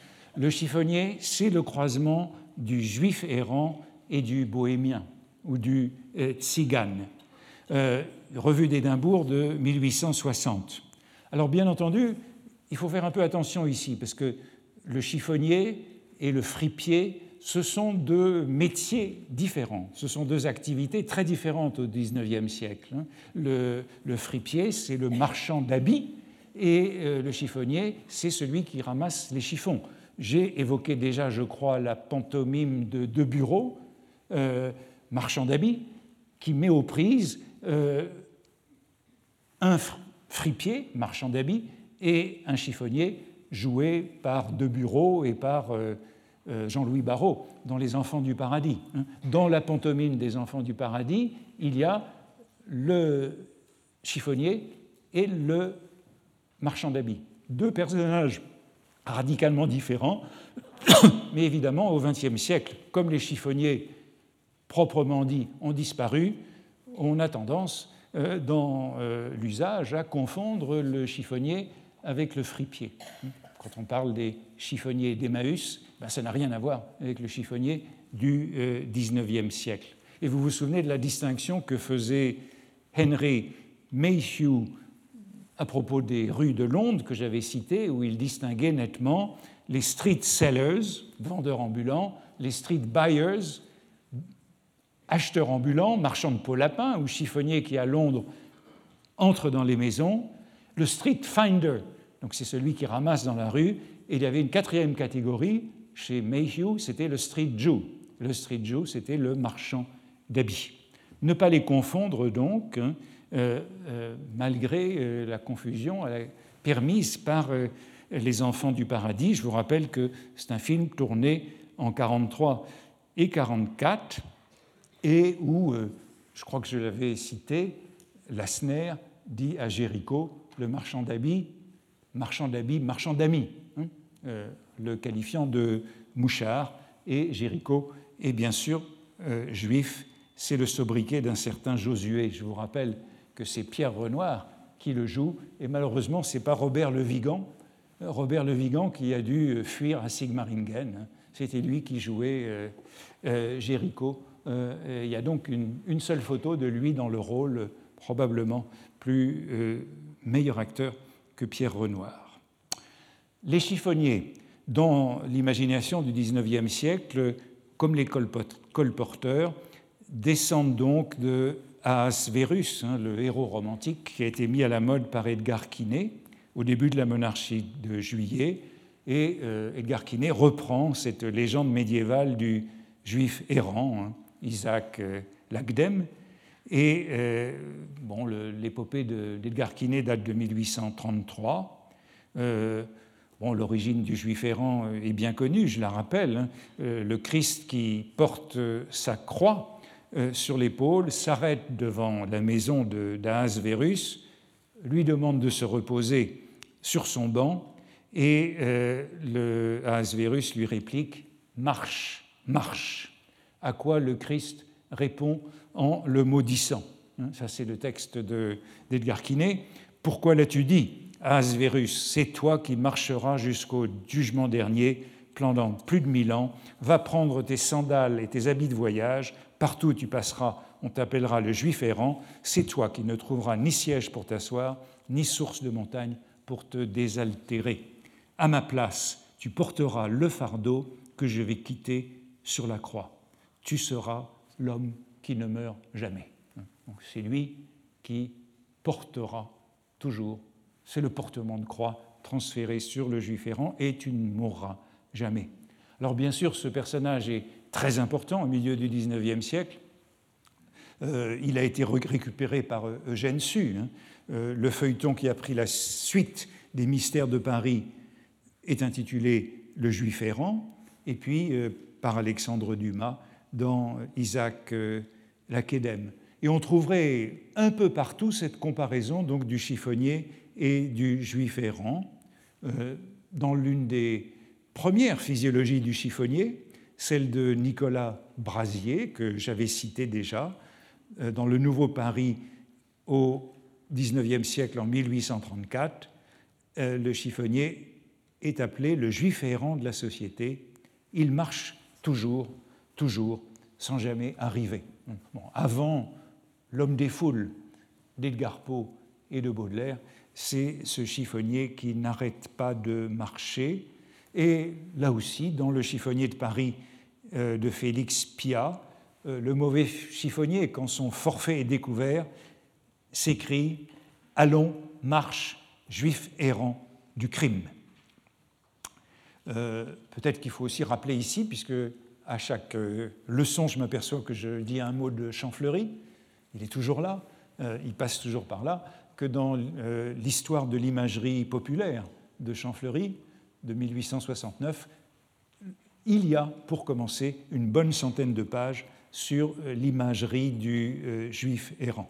Le chiffonnier, c'est le croisement du juif errant et du bohémien, ou du euh, tzigane. Euh, revue d'Édimbourg de mille huit cent soixante. Alors, bien entendu, il faut faire un peu attention ici, parce que le chiffonnier et le fripier, ce sont deux métiers différents, ce sont deux activités très différentes au dix-neuvième siècle. Le, le fripier, c'est le marchand d'habits, et euh, le chiffonnier, c'est celui qui ramasse les chiffons. J'ai évoqué déjà, je crois, la pantomime de deux bureaux, euh, marchand d'habits, qui met aux prises euh, un fripier, marchand d'habits, et un chiffonnier joué par deux bureaux et par euh, euh, Jean-Louis Barrault dans Les Enfants du Paradis. Dans la pantomime des Enfants du Paradis, il y a le chiffonnier et le marchand d'habits. Deux personnages radicalement différents, mais évidemment, au vingtième siècle, comme les chiffonniers proprement dit ont disparu, on a tendance, euh, dans euh, l'usage, à confondre le chiffonnier avec le fripier. Quand on parle des chiffonniers d'Emmaüs, ben, ça n'a rien à voir avec le chiffonnier du euh, dix-neuvième siècle. Et vous vous souvenez de la distinction que faisait Henry Mayhew à propos des rues de Londres que j'avais citées, où il distinguait nettement les street sellers, vendeurs ambulants, les street buyers, acheteurs ambulants, marchands de peau lapin ou chiffonniers qui, à Londres, entrent dans les maisons, Le street finder, donc c'est celui qui ramasse dans la rue, et il y avait une quatrième catégorie chez Mayhew, c'était le street Jew. Le street Jew, c'était le marchand d'habits. Ne pas les confondre donc, hein, euh, euh, malgré euh, la confusion permise par euh, Les Enfants du Paradis. Je vous rappelle que c'est un film tourné en quarante-trois et quarante-quatre, et où, euh, je crois que je l'avais cité, Lassner dit à Jéricho, le marchand d'habits, marchand d'habits, marchand d'amis, hein, euh, le qualifiant de mouchard, et Jéricho est bien sûr euh, juif, c'est le sobriquet d'un certain Josué. Je vous rappelle que c'est Pierre Renoir qui le joue, et malheureusement, ce n'est pas Robert Le Vigan, Robert Le Vigan qui a dû fuir à Sigmaringen, hein. C'était lui qui jouait euh, euh, Jéricho. Euh, il y a donc une, une seule photo de lui dans le rôle, probablement plus euh, meilleur acteur que Pierre Renoir. Les chiffonniers, dans l'imagination du dix-neuvième siècle, comme les colporteurs, descendent donc de Ahasverus, hein, le héros romantique qui a été mis à la mode par Edgar Quinet au début de la monarchie de Juillet. Et euh, Edgar Quinet reprend cette légende médiévale du juif errant, hein, Isaac euh, Lagdem. Et euh, bon, le, l'épopée de, d'Edgar Quinet date de mille huit cent trente-trois. Euh, bon, l'origine du juif errant est bien connue, je la rappelle. Hein. Euh, le Christ qui porte sa croix euh, sur l'épaule s'arrête devant la maison de, d'Ahasverus, lui demande de se reposer sur son banc, et euh, le Ahasverus lui réplique « Marche, marche », à quoi le Christ répond en le maudissant. Ça, c'est le texte de, d'Edgar Quinet. « Pourquoi l'as-tu dit, Ahasverus ? C'est toi qui marcheras jusqu'au jugement dernier pendant plus de mille ans. Va prendre tes sandales et tes habits de voyage. Partout où tu passeras, on t'appellera le juif errant. C'est toi qui ne trouveras ni siège pour t'asseoir, ni source de montagne pour te désaltérer. À ma place, tu porteras le fardeau que je vais quitter sur la croix. Tu seras l'homme qui ne meurt jamais. » Donc c'est lui qui portera toujours, c'est le portement de croix transféré sur le juif errant, et tu ne mourras jamais. Alors bien sûr, ce personnage est très important au milieu du dix-neuvième siècle. Euh, il a été récupéré par Eugène Sue. Hein. Euh, le feuilleton qui a pris la suite des Mystères de Paris est intitulé « Le Juif errant », et puis euh, par Alexandre Dumas dans Isaac euh, Laquedem. Et on trouverait un peu partout cette comparaison donc, du chiffonnier et du juif errant. Euh, dans l'une des premières physiologies du chiffonnier, celle de Nicolas Brasier, que j'avais cité déjà, euh, dans le Nouveau Paris au dix-neuvième siècle, en mille huit cent trente-quatre, euh, le chiffonnier est appelé le juif errant de la société. Il marche toujours, toujours, sans jamais arriver. Bon, avant l'homme des foules d'Edgar Poe et de Baudelaire, c'est ce chiffonnier qui n'arrête pas de marcher. Et là aussi, dans le chiffonnier de Paris euh, de Félix Piat, euh, le mauvais chiffonnier, quand son forfait est découvert, s'écrie « Allons, marche, juif errant du crime ». Euh, peut-être qu'il faut aussi rappeler ici, puisque à chaque euh, leçon, je m'aperçois que je dis un mot de Champfleury, il est toujours là, euh, il passe toujours par là, que dans euh, l'histoire de l'imagerie populaire de Champfleury, de mille huit cent soixante-neuf, il y a, pour commencer, une bonne centaine de pages sur euh, l'imagerie du euh, juif errant.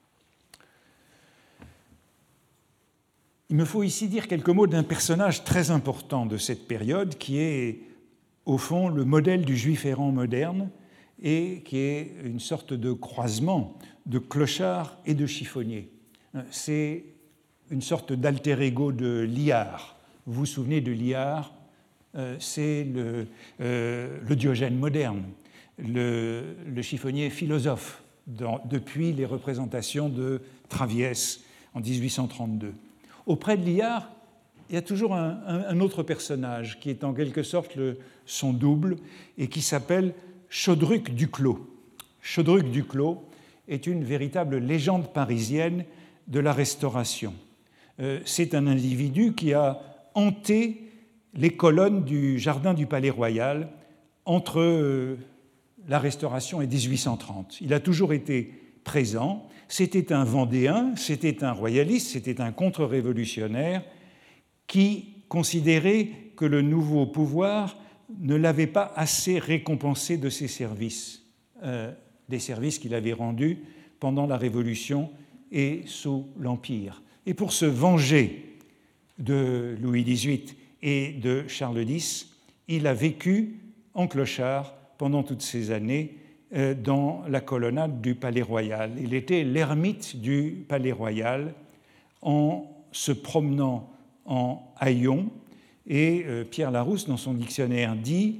Il me faut ici dire quelques mots d'un personnage très important de cette période qui est, au fond, le modèle du juif errant moderne et qui est une sorte de croisement de clochard et de chiffonnier. C'est une sorte d'alter ego de Liard. Vous vous souvenez de Liard, euh, c'est le, euh, le Diogène moderne, le, le chiffonnier philosophe, dans, depuis les représentations de Traviès en dix-huit cent trente-deux. Auprès de Liard, il y a toujours un, un, un autre personnage qui est en quelque sorte le, son double et qui s'appelle Chodruc Duclos. Chodruc Duclos est une véritable légende parisienne de la Restauration. Euh, c'est un individu qui a hanté les colonnes du jardin du Palais Royal entre euh, la Restauration et dix-huit cent trente. Il a toujours été présent. C'était un Vendéen, c'était un royaliste, c'était un contre-révolutionnaire qui considérait que le nouveau pouvoir ne l'avait pas assez récompensé de ses services, euh, des services qu'il avait rendus pendant la Révolution et sous l'Empire. Et pour se venger de Louis dix-huit et de Charles X, il a vécu en clochard pendant toutes ces années euh, dans la colonnade du Palais Royal. Il était l'ermite du Palais Royal en se promenant en haillons, et euh, Pierre Larousse, dans son dictionnaire, dit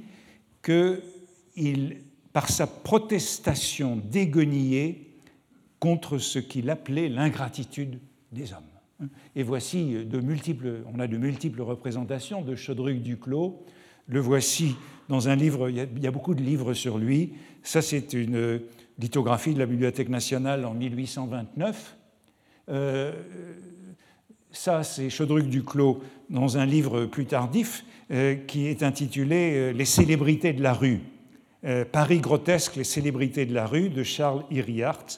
qu'il, par sa protestation déguenillée contre ce qu'il appelait l'ingratitude des hommes. Et voici de multiples, on a de multiples représentations de Chodruc Duclos. Le voici dans un livre, il y a, il y a beaucoup de livres sur lui. Ça, c'est une lithographie de la Bibliothèque nationale en mille huit cent vingt-neuf. Euh, ça, c'est Chodruc Duclos dans un livre plus tardif euh, qui est intitulé euh, « Les célébrités de la rue euh, ». Paris grotesque, les célébrités de la rue de Charles Iriart.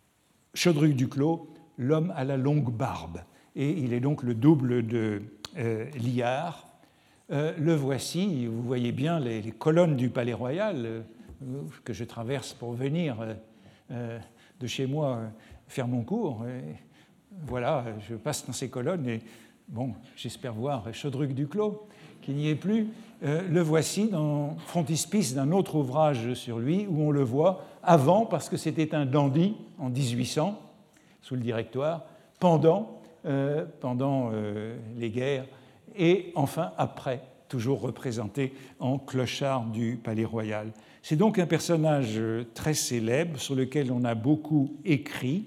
Chodruc Duclos, l'homme à la longue barbe. Et il est donc le double de euh, Liard. Euh, le voici, vous voyez bien les, les colonnes du Palais Royal euh, que je traverse pour venir euh, euh, de chez moi euh, faire mon cours. Et voilà, je passe dans ces colonnes et bon, j'espère voir Chodruc Duclos, qui n'y est plus. Euh, le voici dans frontispice d'un autre ouvrage sur lui où on le voit avant, parce que c'était un dandy en dix-huit cents, sous le Directoire, pendant, euh, pendant euh, les guerres, et enfin après, toujours représenté en clochard du Palais Royal. C'est donc un personnage très célèbre sur lequel on a beaucoup écrit,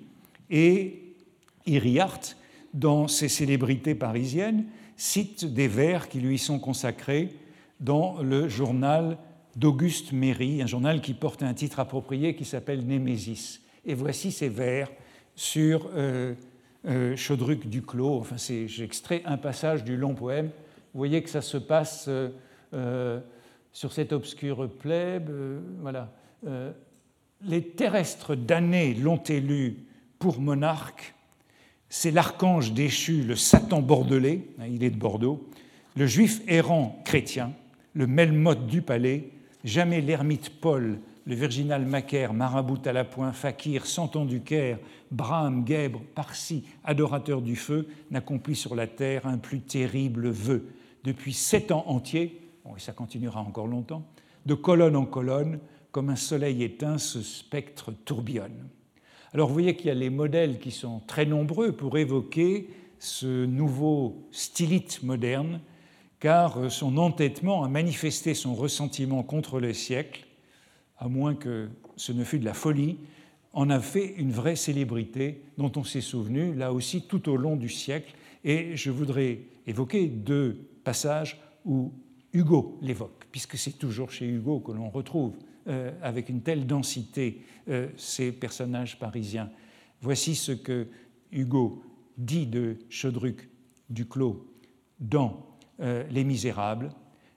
et Iriart, dans ses célébrités parisiennes, cite des vers qui lui sont consacrés dans le journal d'Auguste Méry, un journal qui porte un titre approprié qui s'appelle Némésis. Et voici ces vers sur euh, euh, Chodruc Duclos. Enfin, c'est, j'extrais un passage du long poème. Vous voyez que ça se passe euh, euh, sur cette obscure plèbe. Euh, voilà. Euh, les terrestres damnés l'ont élu pour monarque. C'est l'archange déchu, le Satan bordelais, il est de Bordeaux, le juif errant chrétien, le Melmoth du palais, jamais l'ermite Paul, le virginal Macaire, marabout à la pointe, fakir, Santon du Caire, Brahme, Guèbre, Parsi, adorateur du feu, n'accomplit sur la terre un plus terrible vœu. Depuis sept ans entiers, bon, et ça continuera encore longtemps, de colonne en colonne, comme un soleil éteint, ce spectre tourbillonne. Alors vous voyez qu'il y a les modèles qui sont très nombreux pour évoquer ce nouveau stylite moderne, car son entêtement a manifesté son ressentiment contre le siècle, à moins que ce ne fût de la folie, en a fait une vraie célébrité dont on s'est souvenu, là aussi, tout au long du siècle. Et je voudrais évoquer deux passages où Hugo l'évoque, puisque c'est toujours chez Hugo que l'on retrouve euh, avec une telle densité euh, ces personnages parisiens. Voici ce que Hugo dit de Chodruc Duclos dans euh, Les Misérables,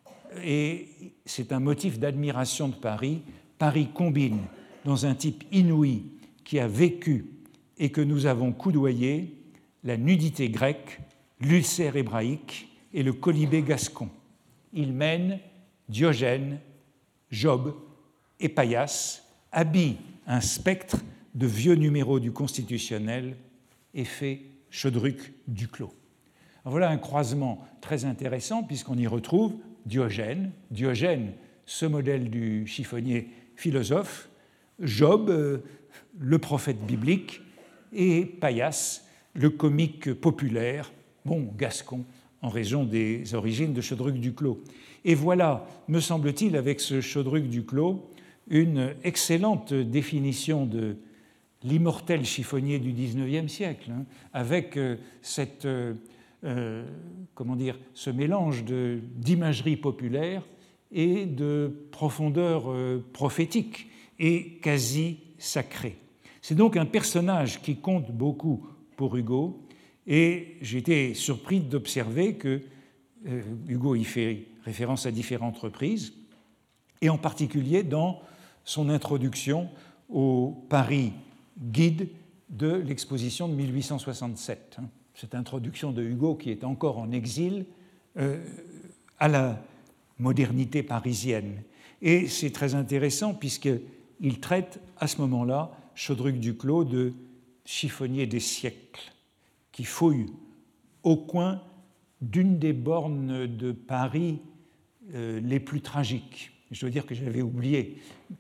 et c'est un motif d'admiration de Paris. Paris combine dans un type inouï qui a vécu et que nous avons coudoyé la nudité grecque, l'ulcère hébraïque et le colibé gascon. Il mène Diogène, Job et Paillasse, habille un spectre de vieux numéros du Constitutionnel et fait Chodruc Duclos. Alors voilà un croisement très intéressant puisqu'on y retrouve Diogène, Diogène, ce modèle du chiffonnier philosophe, Job, euh, le prophète biblique, et Paillasse, le comique populaire, bon, gascon, en raison des origines de Chodruc Duclos. Et voilà, me semble-t-il, avec ce Chodruc Duclos, une excellente définition de l'immortel chiffonnier du dix-neuvième siècle, hein, avec euh, cette, euh, euh, comment dire, ce mélange de, d'imagerie populaire et de profondeur euh, prophétique et quasi sacrée. C'est donc un personnage qui compte beaucoup pour Hugo, Et j'ai été surpris d'observer que euh, Hugo y fait référence à différentes reprises, et en particulier dans son introduction au Paris guide de l'exposition de mille huit cent soixante-sept. Cette introduction de Hugo qui est encore en exil euh, à la modernité parisienne. Et c'est très intéressant puisqu'il traite à ce moment-là Chodruc-Duclos de chiffonnier des siècles, qui fouille au coin d'une des bornes de Paris euh, les plus tragiques. Je dois dire que j'avais oublié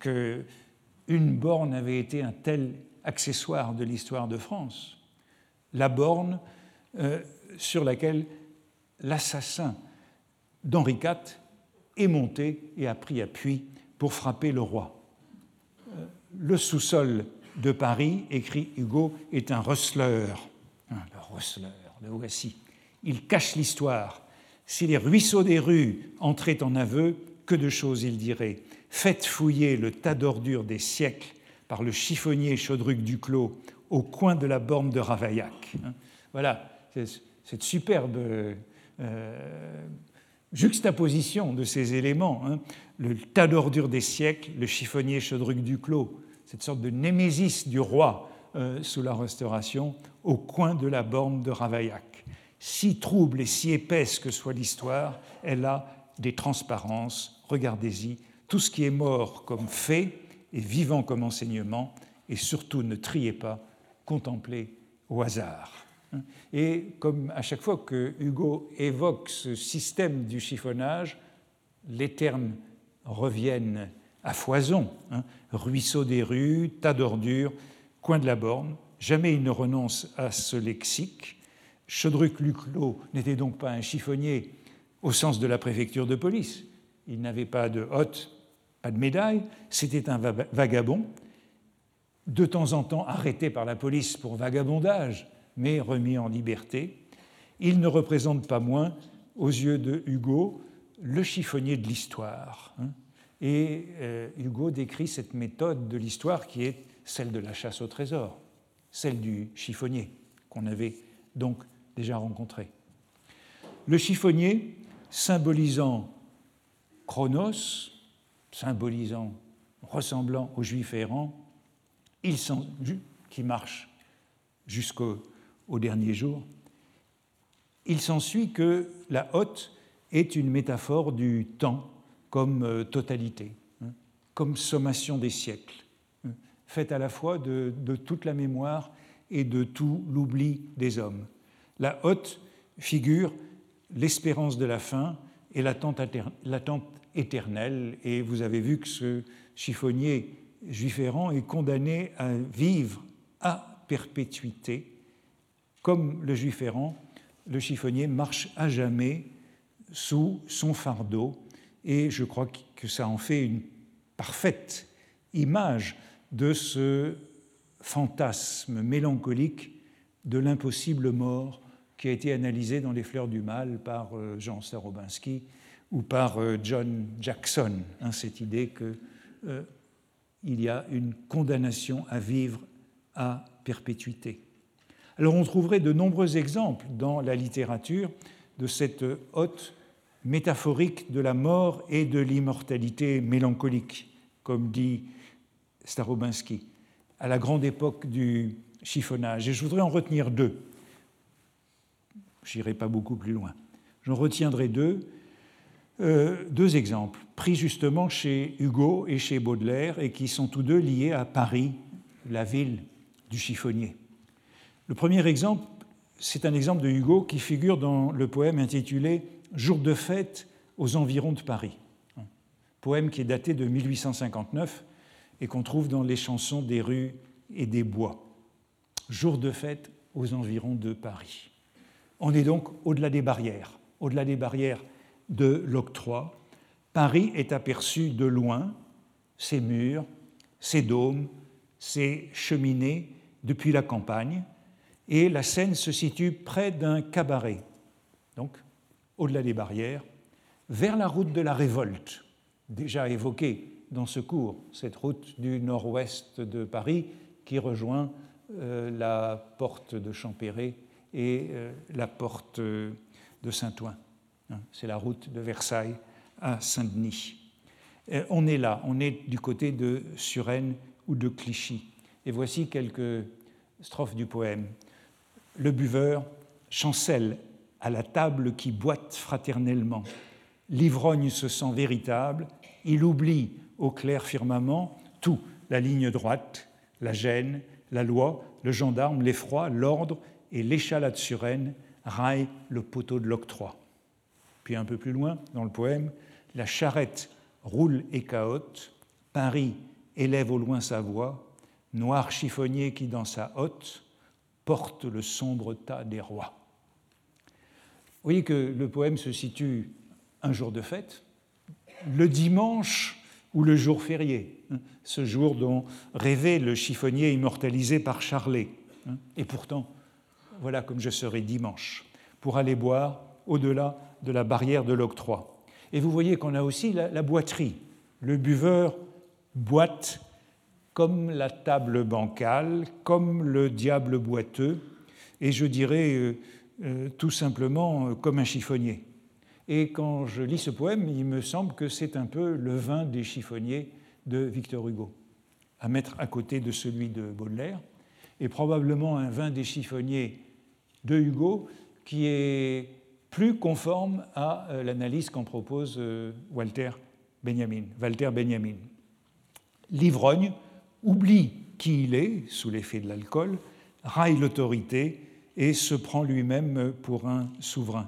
qu'une borne avait été un tel accessoire de l'histoire de France, la borne euh, sur laquelle l'assassin d'Henri quatre est monté et a pris appui pour frapper le roi. Euh, le sous-sol de Paris, écrit Hugo, est un receleur. Le receleur, le voici. Il cache l'histoire. Si les ruisseaux des rues entraient en aveu, que de choses il dirait. Faites fouiller le tas d'ordures des siècles par le chiffonnier Chodruc-Duclos au coin de la borne de Ravaillac. Voilà, cette superbe euh, juxtaposition de ces éléments. Hein. Le tas d'ordures des siècles, le chiffonnier Chodruc-Duclos, cette sorte de némésis du roi euh, sous la Restauration, au coin de la borne de Ravaillac. Si trouble et si épaisse que soit l'histoire, elle a des transparences, regardez-y, tout ce qui est mort comme fait et vivant comme enseignement, et surtout ne triez pas, contemplez au hasard. Et comme à chaque fois que Hugo évoque ce système du chiffonnage, les termes reviennent à foison, hein, ruisseau des rues, tas d'ordures, coin de la borne. Jamais il ne renonce à ce lexique. Chodruc-Duclos n'était donc pas un chiffonnier au sens de la préfecture de police. Il n'avait pas de hotte, pas de médaille, c'était un vagabond, de temps en temps arrêté par la police pour vagabondage, mais remis en liberté. Il ne représente pas moins, aux yeux de Hugo, le chiffonnier de l'histoire. Et euh, Hugo décrit cette méthode de l'histoire qui est celle de la chasse au trésor, celle du chiffonnier, qu'on avait donc déjà rencontré. Le chiffonnier, symbolisant Chronos, symbolisant, ressemblant au juif errant, il qui marche jusqu'au au dernier jour, il s'ensuit que la hotte est une métaphore du temps comme euh, totalité, hein, comme sommation des siècles, hein, faite à la fois de, de toute la mémoire et de tout l'oubli des hommes. La hotte figure l'espérance de la fin et l'attente éternelle. Et vous avez vu que ce chiffonnier juif errant est condamné à vivre à perpétuité. Comme le juif errant, le chiffonnier marche à jamais sous son fardeau. Et je crois que ça en fait une parfaite image de ce fantasme mélancolique de l'impossible mort qui a été analysé dans Les Fleurs du Mal par Jean Starobinski ou par John Jackson, hein, cette idée qu'il euh, y a une condamnation à vivre à perpétuité. Alors on trouverait de nombreux exemples dans la littérature de cette hotte métaphorique de la mort et de l'immortalité mélancolique, comme dit Starobinski, à la grande époque du chiffonnage. Et je voudrais en retenir deux. Je n'irai pas beaucoup plus loin. J'en retiendrai deux, euh, deux exemples, pris justement chez Hugo et chez Baudelaire, et qui sont tous deux liés à Paris, la ville du chiffonnier. Le premier exemple, c'est un exemple de Hugo qui figure dans le poème intitulé « Jour de fête aux environs de Paris », poème qui est daté de mille huit cent cinquante-neuf et qu'on trouve dans les chansons des rues et des bois. Jour de fête aux environs de Paris. On est donc au-delà des barrières, au-delà des barrières de l'octroi. Paris est aperçu de loin, ses murs, ses dômes, ses cheminées depuis la campagne, et la scène se situe près d'un cabaret, donc au-delà des barrières, vers la route de la Révolte, déjà évoquée dans ce cours, cette route du nord-ouest de Paris qui rejoint euh, la porte de Champéret et euh, la porte de Saint-Ouen. C'est la route de Versailles à Saint-Denis. Et on est là, on est du côté de Suresnes ou de Clichy. Et voici quelques strophes du poème. Le buveur chancelle à la table qui boite fraternellement. L'ivrogne se sent véritable, il oublie au clair firmament tout, la ligne droite, la gêne, la loi, le gendarme, l'effroi, l'ordre et l'échalas de Suresnes raille le poteau de l'octroi. Puis un peu plus loin, dans le poème, la charrette roule et cahote, Paris élève au loin sa voix, noir chiffonnier qui dans sa hotte porte le sombre tas des rois. Vous voyez que le poème se situe un jour de fête, le dimanche ou le jour férié, ce jour dont rêvait le chiffonnier immortalisé par Charlet. Et pourtant, voilà comme je serai dimanche, pour aller boire au-delà de la barrière de l'octroi. Et vous voyez qu'on a aussi la, la boiterie. Le buveur boite comme la table bancale, comme le diable boiteux, et je dirais euh, euh, tout simplement euh, comme un chiffonnier. Et quand je lis ce poème, il me semble que c'est un peu le vin des chiffonniers de Victor Hugo, à mettre à côté de celui de Baudelaire, et probablement un vin des chiffonniers de Hugo qui est plus conforme à euh, l'analyse qu'en propose euh, Walter Benjamin. Walter Benjamin. L'ivrogne oublie qui il est sous l'effet de l'alcool, raille l'autorité et se prend lui-même pour un souverain.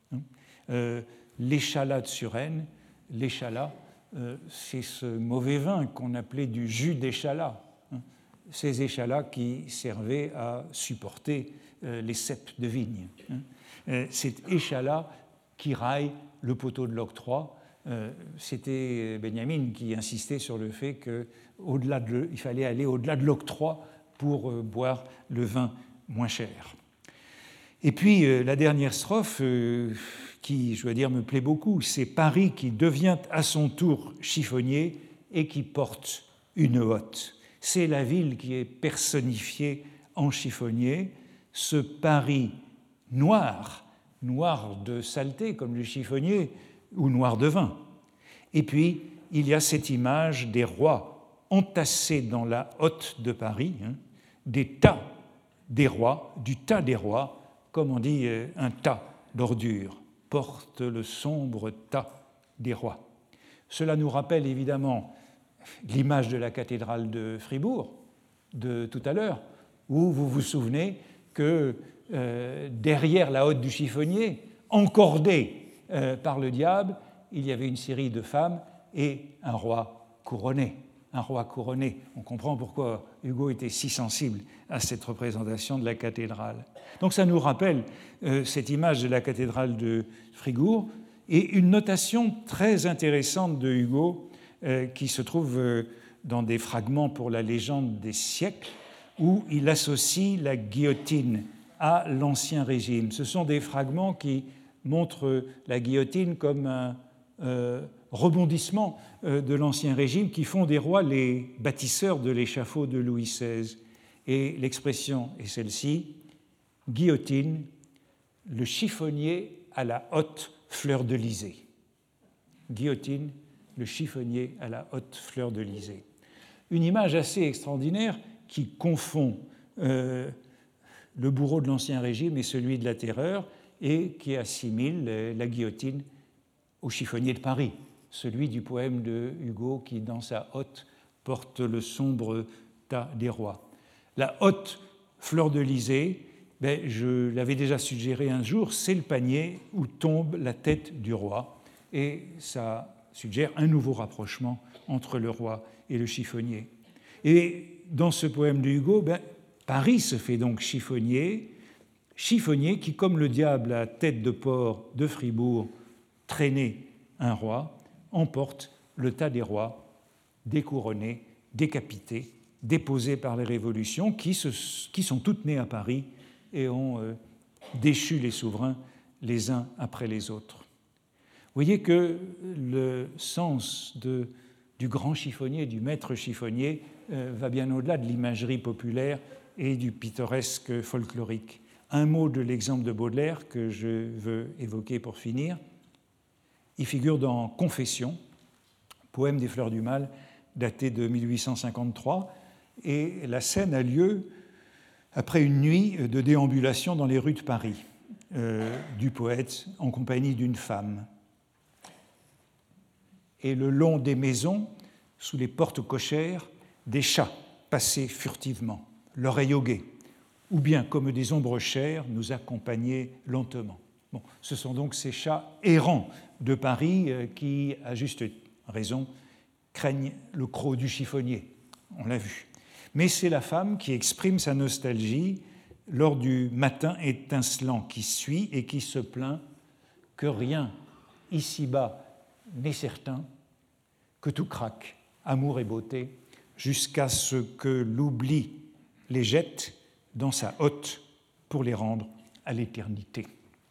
Euh, l'échalas de Suresnes, l'échalas, euh, c'est ce mauvais vin qu'on appelait du jus d'échalas. Hein, ces échalas qui servaient à supporter euh, les ceps de vigne. Hein. Euh, cet échalas qui raille le poteau de l'octroi. Euh, c'était Benjamin qui insistait sur le fait qu'il fallait aller au-delà de l'octroi pour euh, boire le vin moins cher. Et puis euh, la dernière strophe, euh, qui, je dois dire, me plaît beaucoup, c'est Paris qui devient à son tour chiffonnier et qui porte une hotte. C'est la ville qui est personnifiée en chiffonnier, ce Paris noir, noir de saleté comme le chiffonnier, ou noir de vin. Et puis, il y a cette image des rois entassés dans la hotte de Paris, hein, des tas des rois, du tas des rois, comme on dit un tas d'ordures, porte le sombre tas des rois. Cela nous rappelle évidemment l'image de la cathédrale de Fribourg de tout à l'heure, où vous vous souvenez que euh, derrière la hotte du chiffonnier, encordée euh, par le diable, il y avait une série de femmes et un roi couronné. Un roi couronné. On comprend pourquoi Hugo était si sensible à cette représentation de la cathédrale. Donc ça nous rappelle euh, cette image de la cathédrale de Fribourg et une notation très intéressante de Hugo euh, qui se trouve euh, dans des fragments pour la légende des siècles où il associe la guillotine à l'Ancien Régime. Ce sont des fragments qui montrent la guillotine comme un euh, rebondissement euh, de l'Ancien Régime qui font des rois les bâtisseurs de l'échafaud de Louis seize. Et l'expression est celle-ci, guillotine, le chiffonnier à la haute fleur de lysée. Guillotine, le chiffonnier à la haute fleur de lysée. Une image assez extraordinaire qui confond euh, le bourreau de l'Ancien Régime et celui de la Terreur et qui assimile euh, la guillotine au chiffonnier de Paris, celui du poème de Hugo qui, dans sa hotte, porte le sombre tas des rois. La haute fleur de lysée, ben, je l'avais déjà suggéré un jour, c'est le panier où tombe la tête du roi. Et ça suggère un nouveau rapprochement entre le roi et le chiffonnier. Et dans ce poème de Hugo, ben, Paris se fait donc chiffonnier, chiffonnier qui, comme le diable à tête de porc de Fribourg, traînait un roi, emporte le tas des rois, découronnés, décapités, déposés par les révolutions, qui, se, qui sont toutes nées à Paris et ont euh, déchu les souverains les uns après les autres. Vous voyez que le sens de, du grand chiffonnier, du maître chiffonnier, euh, va bien au-delà de l'imagerie populaire et du pittoresque folklorique. un mot de l'exemple de Baudelaire que je veux évoquer pour finir. Il figure dans Confession, poème des Fleurs du Mal, daté de mille huit cent cinquante-trois, et la scène a lieu après une nuit de déambulation dans les rues de Paris, euh, du poète en compagnie d'une femme. Et le long des maisons, sous les portes cochères, des chats passaient furtivement, l'oreille au guet, ou bien, comme des ombres chères, nous accompagnaient lentement. Bon, ce sont donc ces chats errants de Paris euh, qui, à juste raison, craignent le croc du chiffonnier, on l'a vu. Mais c'est la femme qui exprime sa nostalgie lors du matin étincelant qui suit et qui se plaint que rien ici-bas n'est certain, que tout craque, amour et beauté, jusqu'à ce que l'oubli les jette dans sa hotte pour les rendre à l'éternité.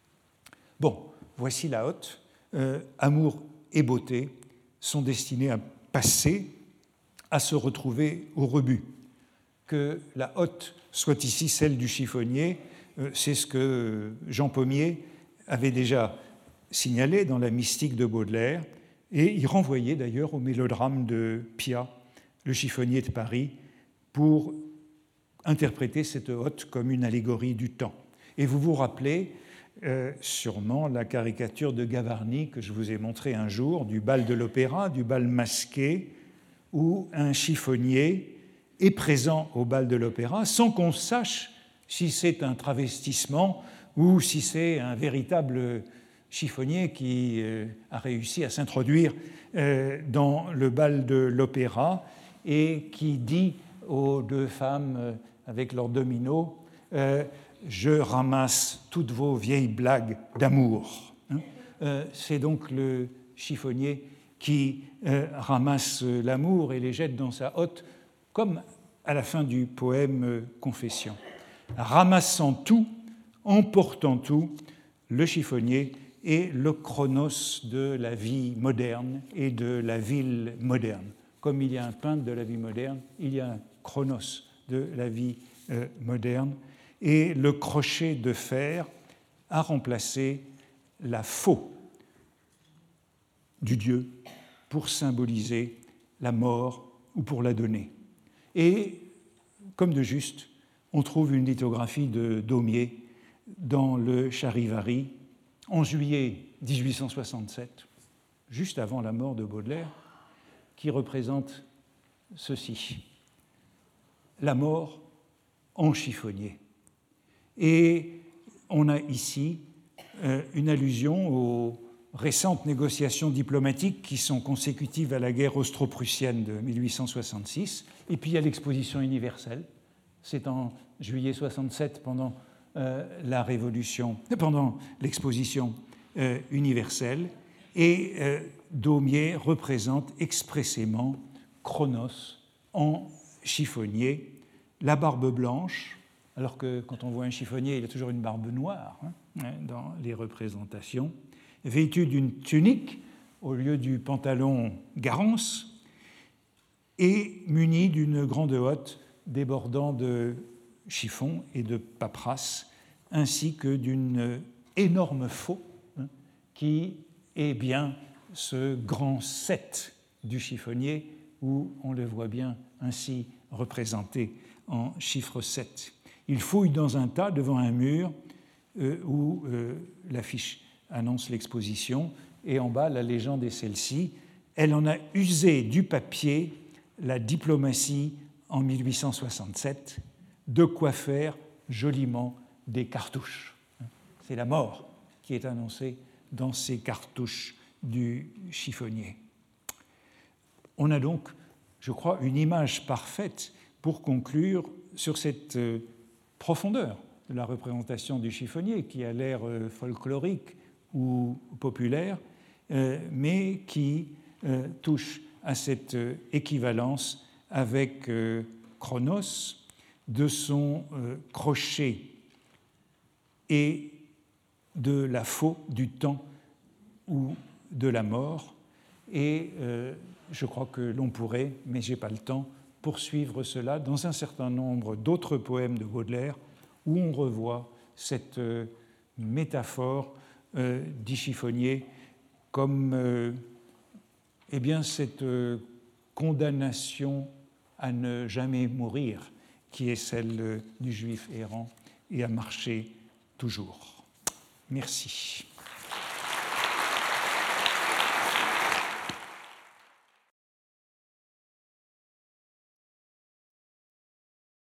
Bon, voici la hotte. Euh, amour et beauté sont destinés à passer, à se retrouver au rebut. Que la hotte soit ici celle du chiffonnier, euh, c'est ce que Jean Pommier avait déjà signalé dans la mystique de Baudelaire, et il renvoyait d'ailleurs au mélodrame de Piat, le chiffonnier de Paris, pour interpréter cette hotte comme une allégorie du temps. Et vous vous rappelez euh, sûrement la caricature de Gavarni que je vous ai montrée un jour, du bal de l'opéra, du bal masqué, où un chiffonnier est présent au bal de l'opéra sans qu'on sache si c'est un travestissement ou si c'est un véritable chiffonnier qui euh, a réussi à s'introduire euh, dans le bal de l'opéra et qui dit aux deux femmes euh, avec leurs dominos euh, « Je ramasse toutes vos vieilles blagues d'amour hein ». Euh, c'est donc le chiffonnier qui euh, ramasse l'amour et les jette dans sa hotte, comme à la fin du poème euh, Confession. Ramassant tout, emportant tout, le chiffonnier est le chronos de la vie moderne et de la ville moderne. Comme il y a un peintre de la vie moderne, il y a un chronos de la vie euh, moderne. Et le crochet de fer a remplacé la faux du Dieu pour symboliser la mort ou pour la donner. Et, comme de juste, on trouve une lithographie de Daumier dans le Charivari en juillet dix-huit cent soixante-sept, juste avant la mort de Baudelaire, qui représente ceci. La mort en chiffonnier. Et on a ici euh, une allusion aux récentes négociations diplomatiques qui sont consécutives à la guerre austro-prussienne de mille huit cent soixante-six. Et puis il y a l'exposition universelle. C'est en juillet soixante-sept, pendant euh, la Révolution, pendant l'exposition euh, universelle. Et euh, Daumier représente expressément Chronos en chiffonnier, la barbe blanche, alors que quand on voit un chiffonnier, il a toujours une barbe noire hein, dans les représentations, vêtu d'une tunique au lieu du pantalon garance et muni d'une grande hotte débordant de chiffon et de paperasse, ainsi que d'une énorme faux hein, qui est bien ce grand sept du chiffonnier où on le voit bien ainsi représenté en chiffre sept. Il fouille dans un tas devant un mur euh, où euh, l'affiche annonce l'exposition, et en bas, la légende est celle-ci. Elle en a usé du papier, la diplomatie en mille huit cent soixante-sept, de quoi faire joliment des cartouches. C'est la mort qui est annoncée dans ces cartouches du chiffonnier. On a donc, je crois, une image parfaite pour conclure sur cette euh, profondeur de la représentation du chiffonnier qui a l'air euh, folklorique ou populaire, euh, mais qui euh, touche à cette euh, équivalence avec euh, Chronos, de son euh, crochet et de la faux du temps ou de la mort. Et euh, je crois que l'on pourrait, mais je n'ai pas le temps, poursuivre cela dans un certain nombre d'autres poèmes de Baudelaire où on revoit cette euh, métaphore euh, du chiffonnier comme euh, eh bien, cette euh, condamnation à ne jamais mourir, qui est celle euh, du juif errant et à marcher toujours. Merci.